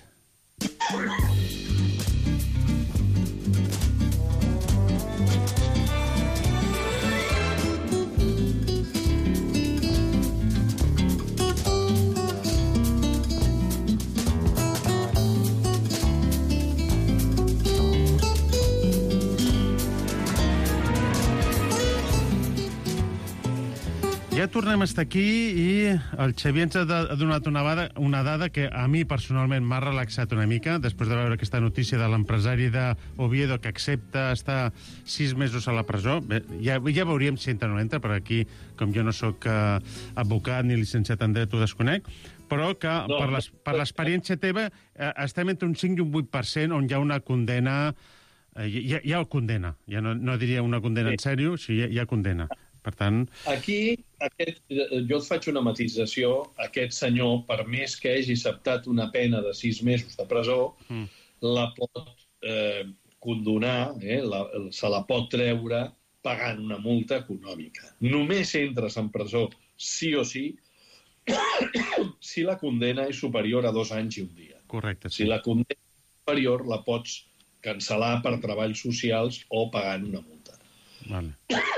Ja tornem a estar aquí i el Xavier ens ha donat una dada que a mi personalment m'ha relaxat una mica després de veure aquesta notícia de l'empresari d'Oviedo que accepta estar 6 mesos a la presó. Bé, ja veuríem si entra o no entra, però aquí, com jo no sóc advocat ni llicenciat en dret, ho desconec, però que per l'experiència teva estem entre un 5 i un 8% on hi ha una condena, hi ha condena, ja no diria una condena en sèrio, si hi ha condena. Per tant... Aquí, jo et faig una matització. Aquest senyor, per més que hagi acceptat una pena de 6 mesos de presó, la pot condonar, se la pot treure pagant una multa econòmica. Només entres en presó, sí o sí, si la condena és superior a 2 anys i un dia. Correcte. Si la condena és superior, la pots cancel·lar per treballs socials o pagant una multa. Vale.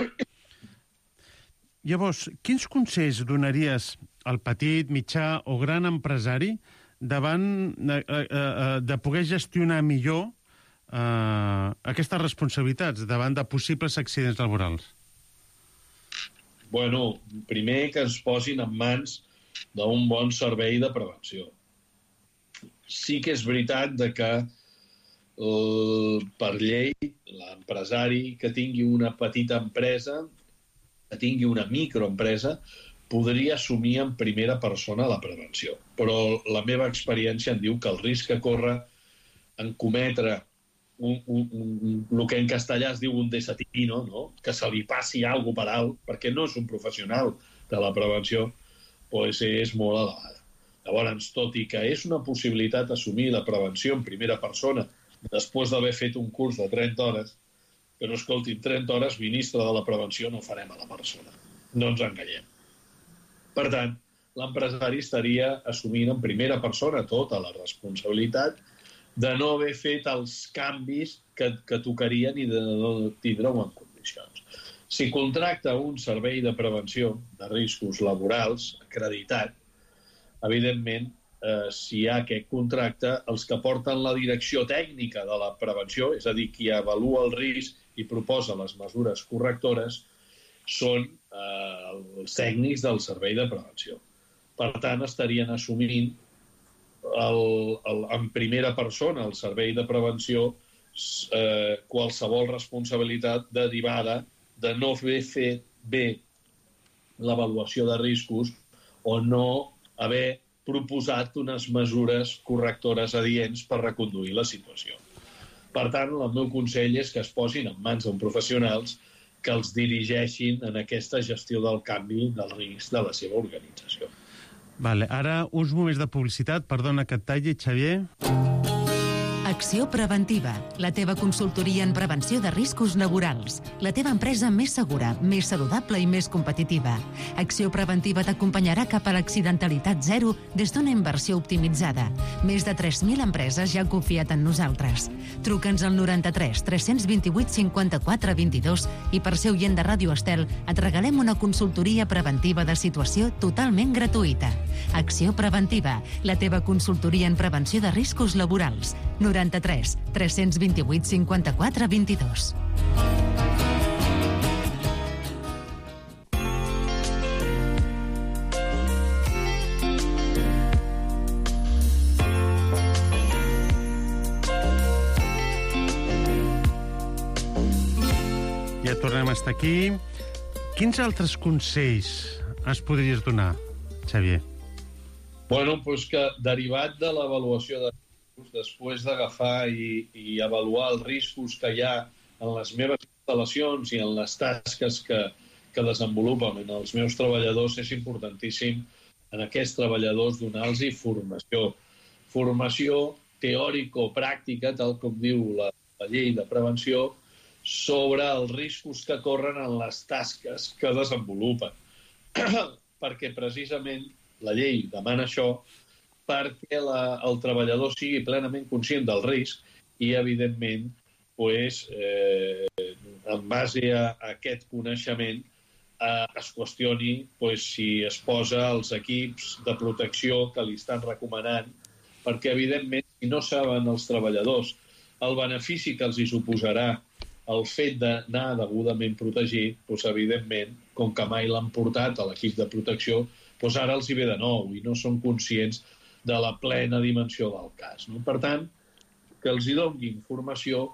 Llavors, quins consells donaries al petit, mitjà o gran empresari davant de poder gestionar millor aquestes responsabilitats davant de possibles accidents laborals? Bueno, primer que es posin en mans d'un bon servei de prevenció. Sí que és veritat que per llei l'empresari que tingui una petita empresa, que tingui una microempresa, podria assumir en primera persona la prevenció. Però la meva experiència em diu que el risc que corre en cometre el que en castellà es diu un desatino, no? Que se li passi alguna cosa per alt, perquè no és un professional de la prevenció, doncs és molt elevada. Llavors, tot i que és una possibilitat assumir la prevenció en primera persona després d'haver fet un curs de 30 hores, però, escolti, 30 hores ministre de la prevenció no farem a la persona. No ens enganyem. Per tant, l'empresari estaria assumint en primera persona tota la responsabilitat de no haver fet els canvis que tocarien i de no tindre-ho en condicions. Si contracta un servei de prevenció de riscos laborals acreditat, evidentment, si hi ha aquest contracte, els que porten la direcció tècnica de la prevenció, és a dir, qui avalua el risc i proposa les mesures correctores, són els tècnics del servei de prevenció. Per tant, estarien assumint en primera persona el servei de prevenció qualsevol responsabilitat derivada de no haver fet bé l'avaluació de riscos o no haver proposat unes mesures correctores adients per reconduir la situació. Per tant, el meu consell és que es posin en mans d'un professionals que els dirigeixin en aquesta gestió del canvi del risc de la seva organització. Vale, ara uns moments de publicitat. Perdona que et talli, Xavier. Et Acció Preventiva, la teva consultoria en prevenció de riscos laborals. La teva empresa més segura, més saludable i més competitiva. Acció Preventiva t'acompanyarà cap a l'accidentalitat zero des d'una inversió optimitzada. Més de 3.000 empreses ja han confiat en nosaltres. Truca'ns al 93 328 54 22 i per ser oient de Ràdio Estel et regalem una consultoria preventiva de situació totalment gratuïta. Acció Preventiva, la teva consultoria en prevenció de riscos laborals. 93 328 54 22. Ja tornem a estar aquí. Quins altres consells ens podries donar, Xavier? Bueno, doncs que derivat de l'avaluació de riscos, després d'agafar i avaluar els riscos que hi ha en les meves instal·lacions i en les tasques que desenvolupen en els meus treballadors, és importantíssim en aquests treballadors donar-los formació. Formació teòrico-pràctica, tal com diu la llei de prevenció, sobre els riscos que corren en les tasques que desenvolupen. Perquè precisament la llei demana això perquè el treballador sigui plenament conscient del risc i, evidentment, en base a aquest coneixement es qüestioni si es posa els equips de protecció que li estan recomanant, perquè, evidentment, si no saben els treballadors el benefici que els hi suposarà el fet d'anar degudament protegit, evidentment, com que mai l'han portat a l'equip de protecció, ara els hi ve de nou i no són conscients de la plena dimensió del cas. Per tant, que els hi doni informació,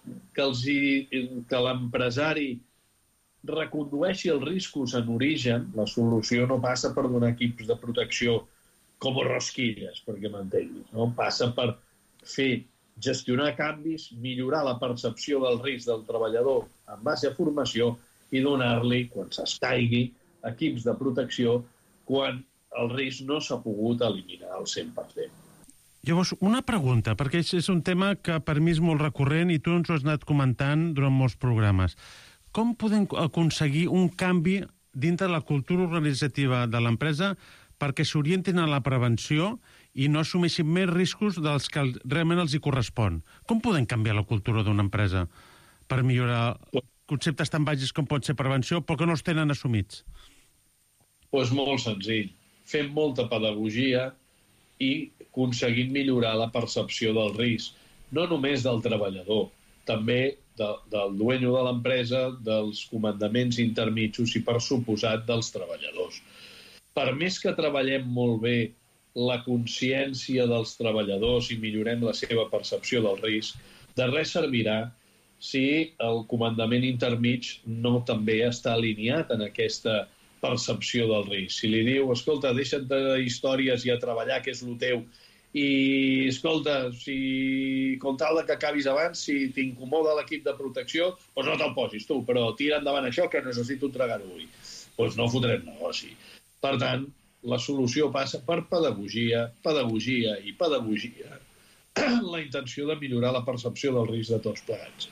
que l'empresari recondueixi els riscos en origen. La solució no passa per donar equips de protecció com rosquilles, perquè m'entenguis. Passa per gestionar canvis, millorar la percepció del risc del treballador en base a formació i donar-li, quan s'escaigui, equips de protecció quan el risc no s'ha pogut eliminar al 100%. Llavors, una pregunta, perquè és un tema que per mi és molt recurrent i tu ens ho has anat comentant durant molts programes. Com podem aconseguir un canvi dintre de la cultura organitzativa de l'empresa perquè s'orientin a la prevenció i no assumeixin més riscos dels que realment els hi correspon? Com podem canviar la cultura d'una empresa per millorar conceptes tan bàsics com pot ser prevenció, però que no els tenen assumits? Doncs molt senzill. Fem molta pedagogia i aconseguim millorar la percepció del risc, no només del treballador, també del dueño de l'empresa, dels comandaments intermitjos i, per suposat, dels treballadors. Per més que treballem molt bé la consciència dels treballadors i millorem la seva percepció del risc, de res servirà si el comandament intermig no també està alineat en aquesta percepció del risc. Si li diu, escolta, deixa't d'històries i a treballar, que és el teu, i, escolta, si com tal que acabis abans, si t'incomoda l'equip de protecció, doncs no te'l posis tu, però tira endavant això que necessito entregar-ho avui. Doncs no fotrem negoci. Per tant, la solució passa per pedagogia, pedagogia i pedagogia, la intenció de millorar la percepció del risc de tots plegats.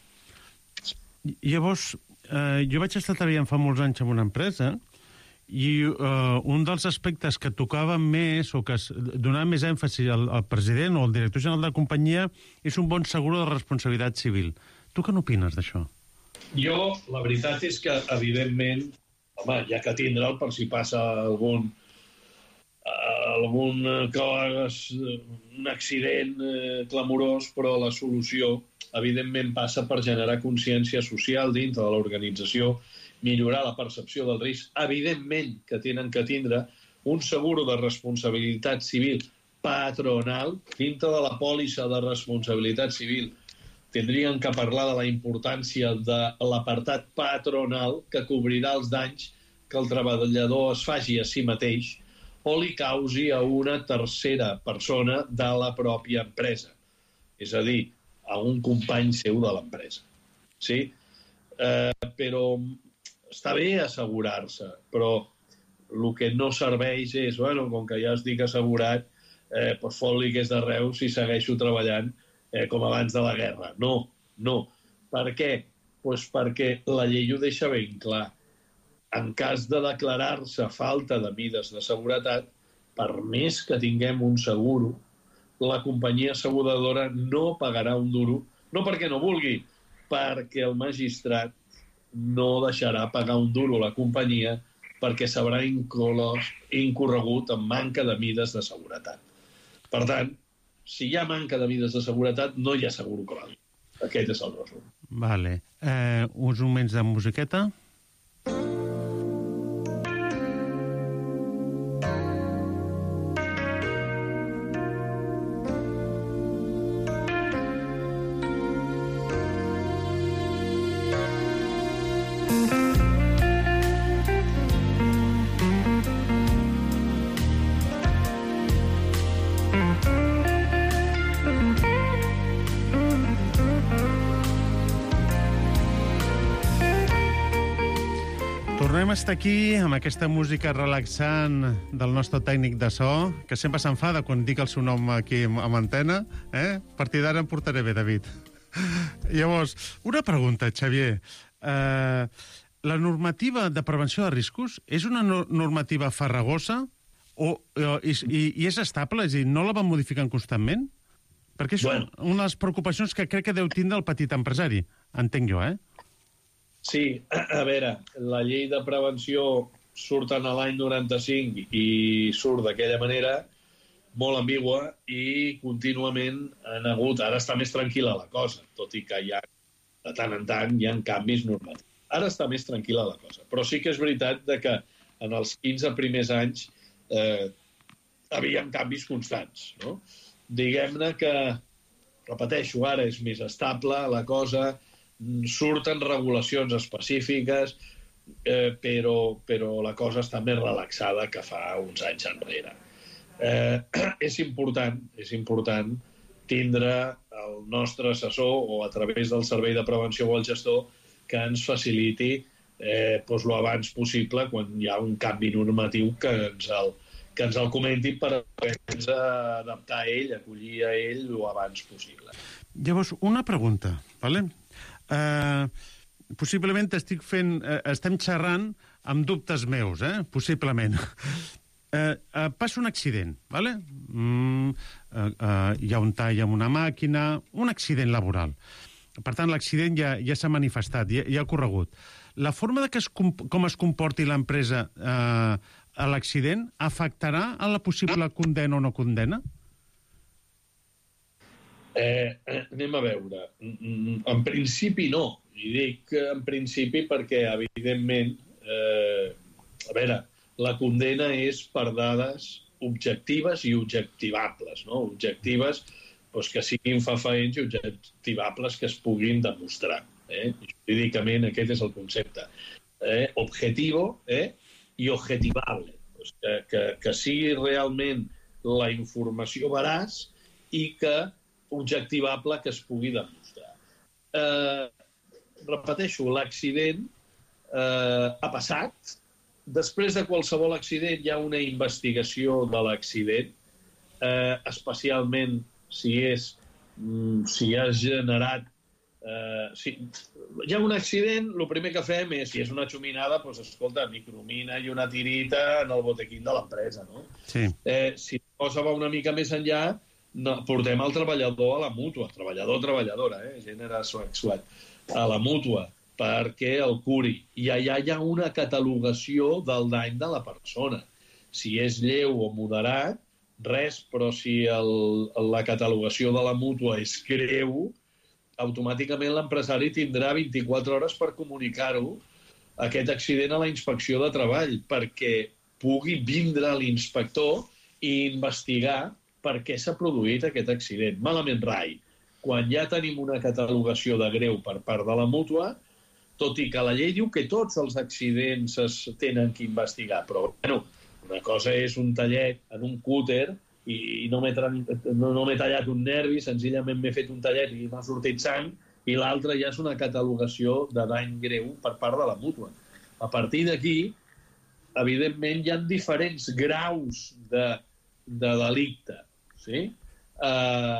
Llavors, jo vaig estar treballant fa molts anys en una empresa i un dels aspectes que tocava més o que donava més èmfasi al president o al director general de la companyia és un bon seguro de responsabilitat civil. Tu què n'opines d'això? Jo, la veritat és que, evidentment, home, hi ha que tindre'l per si passa un accident clamorós, però la solució, evidentment, passa per generar consciència social dintre de l'organització, millorar la percepció del risc. Evidentment que tenen que tindre un seguro de responsabilitat civil patronal. Dintre de la pòlissa de responsabilitat civil tindrien que parlar de la importància de l'apartat patronal que cobrirà els danys que el treballador es faci a si mateix o li causi a una tercera persona de la pròpia empresa. És a dir, a un company seu de l'empresa. Sí? Però està bé assegurar-se, però el que no serveix és, com que ja estic assegurat, fot-li que és de Reus si segueixo treballant com abans de la guerra. No. Per què? Doncs perquè la llei ho deixa ben clar. En cas de declarar-se falta de mides de seguretat, per més que tinguem un seguro, la companyia asseguradora no pagarà un duro, no perquè no vulgui, perquè el magistrat no deixarà pagar un duro a la companyia perquè s'haurà incorregut en manca de mides de seguretat. Per tant, si hi ha manca de mides de seguretat, no hi ha seguro que valgui. Aquest és el resum. Vale. Uns moments de musiqueta. Tornem a estar aquí amb aquesta música relaxant del nostre tècnic de so, que sempre s'enfada quan dic el seu nom aquí amb antena. A partir d'ara em portaré bé, David. Llavors, una pregunta, Xavier. La normativa de prevenció de riscos és una normativa farragosa i és estable? És a dir, no la van modificant constantment? Perquè és una de les preocupacions que crec que deu tindre el petit empresari. Entenc jo, Sí, a veure, la llei de prevenció surt en l'any 95 i surt d'aquella manera, molt ambigua, i contínuament han hagut... Ara està més tranquil·la la cosa, tot i que de tant en tant hi ha canvis normatius. Ara està més tranquil·la la cosa. Però sí que és veritat que en els 15 primers anys havíem canvis constants, no? Diguem-ne que, repeteixo, ara és més estable la cosa, surten regulacions específiques, però la cosa està més relaxada que fa uns anys enrere. És important tindre el nostre assessor o a través del servei de prevenció o el gestor que ens faciliti lo abans possible quan hi ha un canvi normatiu que ens el comenti per poder-nos adaptar a ell, acollir a ell el abans possible. Llavors, una pregunta, ¿vale? Possiblement estem xerrant amb dubtes meus, possiblement. Passa un accident, ¿vale? Hi ha un tall amb una màquina, un accident laboral. Per tant, l'accident ja s'ha manifestat, ja ha corregut. La forma de com es comporti l'empresa a l'accident afectarà a la possible condena o no condena? Anem a veure. En principi no. I dic en principi perquè, evidentment, a veure, la condena és per dades objectives i objectivables, no? Objectives que siguin fefaents i objectivables que es puguin demostrar. Jurídicament aquest és el concepte. Objetivo i objetivable. Que sigui realment la informació veraç i que objectivable que es pugui demostrar. Repeteixo, l'accident ha passat. Després de qualsevol accident hi ha una investigació de l'accident, especialment si ha generat... Si hi ha un accident, el primer que fem és, si és una xuminada, escolta, micromina i una tirita en el botequín de l'empresa, no? Sí. Si la cosa va una mica més enllà, portem el treballador a la mútua, treballador o treballadora, gènere sexual, a la mútua, perquè el curi. I allà hi ha una catalogació del dany de la persona. Si és lleu o moderat, res, però si la catalogació de la mútua és greu, automàticament l'empresari tindrà 24 hores per comunicar-ho, aquest accident, a la inspecció de treball, perquè pugui vindre l'inspector i investigar per què s'ha produït aquest accident. Malament rai. Quan ja tenim una catalogació de greu per part de la mútua, tot i que la llei diu que tots els accidents es tenen que investigar, però una cosa és un tallet en un cúter i no m'he tallat un nervi, senzillament m'he fet un tallet i m'ha sortit sang, i l'altra ja és una catalogació de dany greu per part de la mútua. A partir d'aquí, evidentment, hi ha diferents graus de delicte, sí?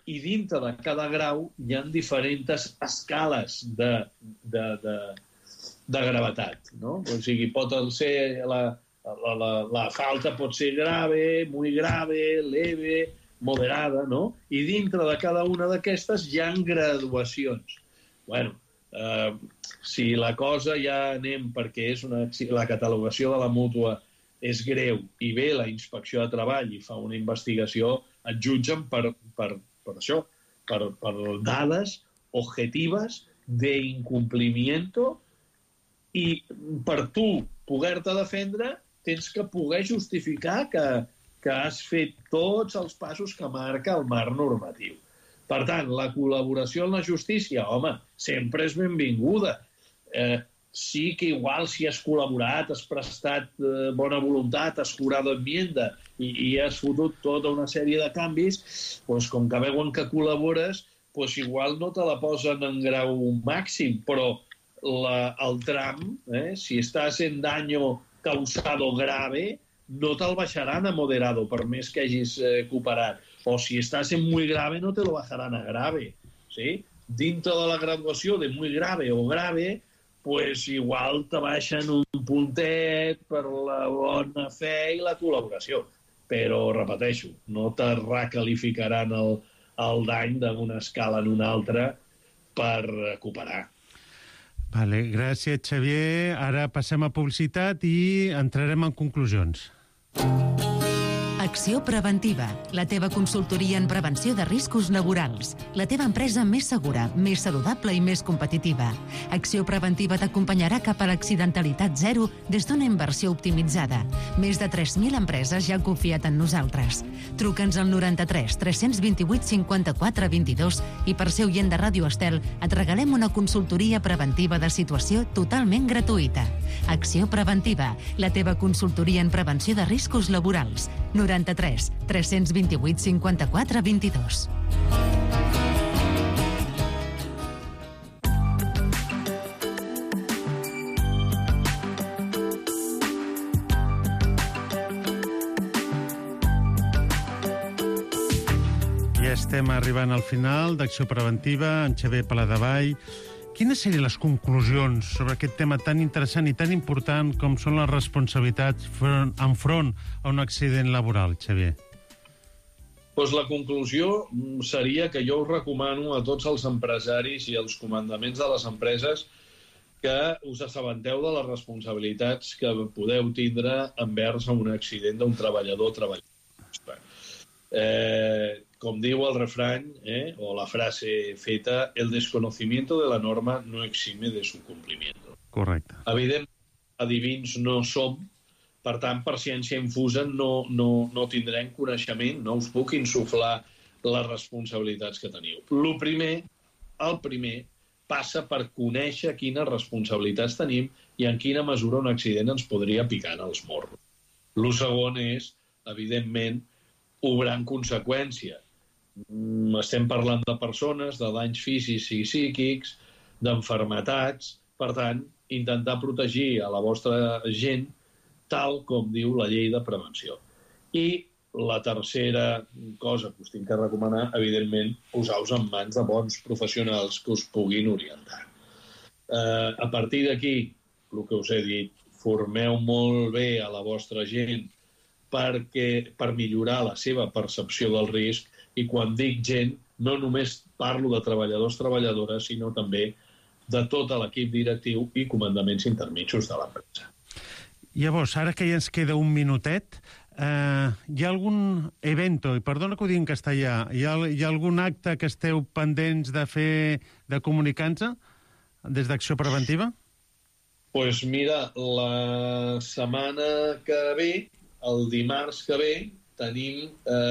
i dintre de cada grau hi ha diferents escales de gravetat, no? O sigui, pot ser la falta pot ser grave, muy grave, leve, moderada, no? I dintre de cada una d'aquestes hi ha graduacions. Bueno, si la cosa ja anem perquè la catalogació de la mútua és greu i ve la inspecció de treball i fa una investigació, et jutgen per això, per dades objectives d'incomplimiento, i per tu poder-te defendre tens que poder justificar que has fet tots els passos que marca el marc normatiu. Per tant, la col·laboració en la justícia, home, sempre és benvinguda. Sí que igual si has col·laborat, has prestat bona voluntat, has curado enmienda i has fotut tota una sèrie de canvis, doncs com que veuen que col·labores, doncs igual no te la posen en grau màxim, però el tram, si estàs en daño causado grave, no te'l baixaran a moderado, per més que hagis cooperat. O si estàs en muy grave, no te lo bajarán a grave. ¿Sí? Dintre de la graduació de muy grave o grave, pues igual te baixen un puntet per la bona fe i la col·laboració. Però, repeteixo, no te recalificaran el dany d'una escala en una altra per cooperar. Vale, gràcies, Xavier. Ara passem a publicitat i entrarem en conclusions. Acció Preventiva, la teva consultoria en prevenció de riscos laborals. La teva empresa més segura, més saludable i més competitiva. Acció Preventiva t'acompanyarà cap a l'accidentalitat zero des d'una inversió optimitzada. Més de 3.000 empreses ja han confiat en nosaltres. Truca'ns al 93 328 54 22 i per ser oient de Ràdio Estel et regalem una consultoria preventiva de situació totalment gratuïta. Acció Preventiva, la teva consultoria en prevenció de riscos laborals. 93 328 54 22. Ja estem arribant al final d'Acció Preventiva, en Xavier Paladevall. Quines serien les conclusions sobre aquest tema tan interessant i tan important com són les responsabilitats enfront a un accident laboral, Xavier? Doncs la conclusió seria que jo us recomano a tots els empresaris i els comandaments de les empreses que us assabenteu de les responsabilitats que podeu tindre envers un accident d'un treballador o treballadora. Com diu el refrany, o la frase feta, el desconocimiento de la norma no exime de su cumplimiento. Correcte. Evidentment, adivins no som, per tant, per ciència infusa no tindrem coneixement, no us puc insuflar les responsabilitats que teniu. El primer passa per conèixer quines responsabilitats tenim i en quina mesura un accident ens podria picar en els morros. El segon és, evidentment, obrar en conseqüència. Estem parlant de persones, de danys físics i psíquics, d'enfermetats. Per tant, intentar protegir a la vostra gent tal com diu la llei de prevenció. I la tercera cosa que us tinc que recomanar, evidentment, posar-vos en mans de bons professionals que us puguin orientar. A partir d'aquí, el que us he dit, formeu molt bé a la vostra gent per millorar la seva percepció del risc, i quan dic gent, no només parlo de treballadors-treballadores, sinó també de tot l'equip directiu i comandaments intermitjos de l'empresa. Llavors, ara que ja ens queda un minutet, hi ha algun evento, i perdona que ho digui en castellà, hi ha algun acte que esteu pendents de fer, de comunicar-nos des d'Acció Preventiva? Doncs mira, la setmana que ve, el dimarts que ve, tenim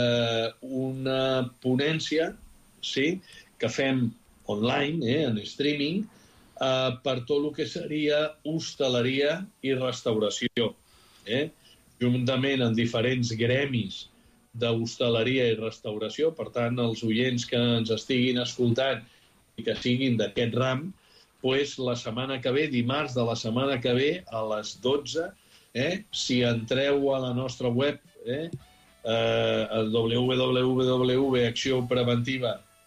una ponència que fem online, en streaming, per tot el que seria hostaleria i restauració. Juntament amb diferents gremis d'hostaleria i restauració, per tant, els oients que ens estiguin escoltant i que siguin d'aquest ram, doncs la setmana que ve, dimarts de la setmana que ve, a les 12, si entreu a la nostra web, www.accionpreventiva.com,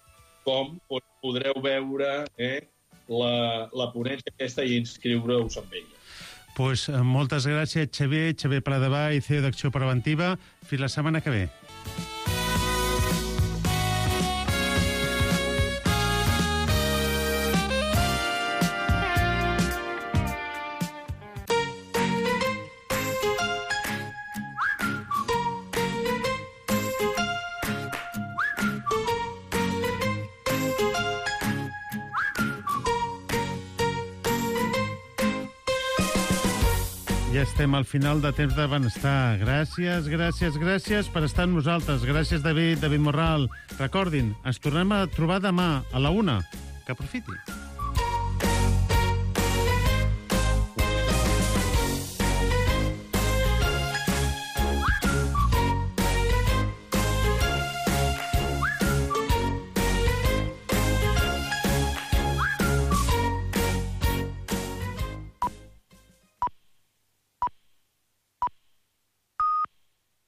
com podreu veure la ponència aquesta i inscriure-us amb ella. Pues moltes gràcies, Xavier Pradevall, CEO d'Acció Preventiva. Fins la setmana que ve. Ja estem al final de Temps de Benestar. Gràcies per estar amb nosaltres. Gràcies, David Morral. Recordin, ens tornem a trobar demà a la 1. Que aprofiti.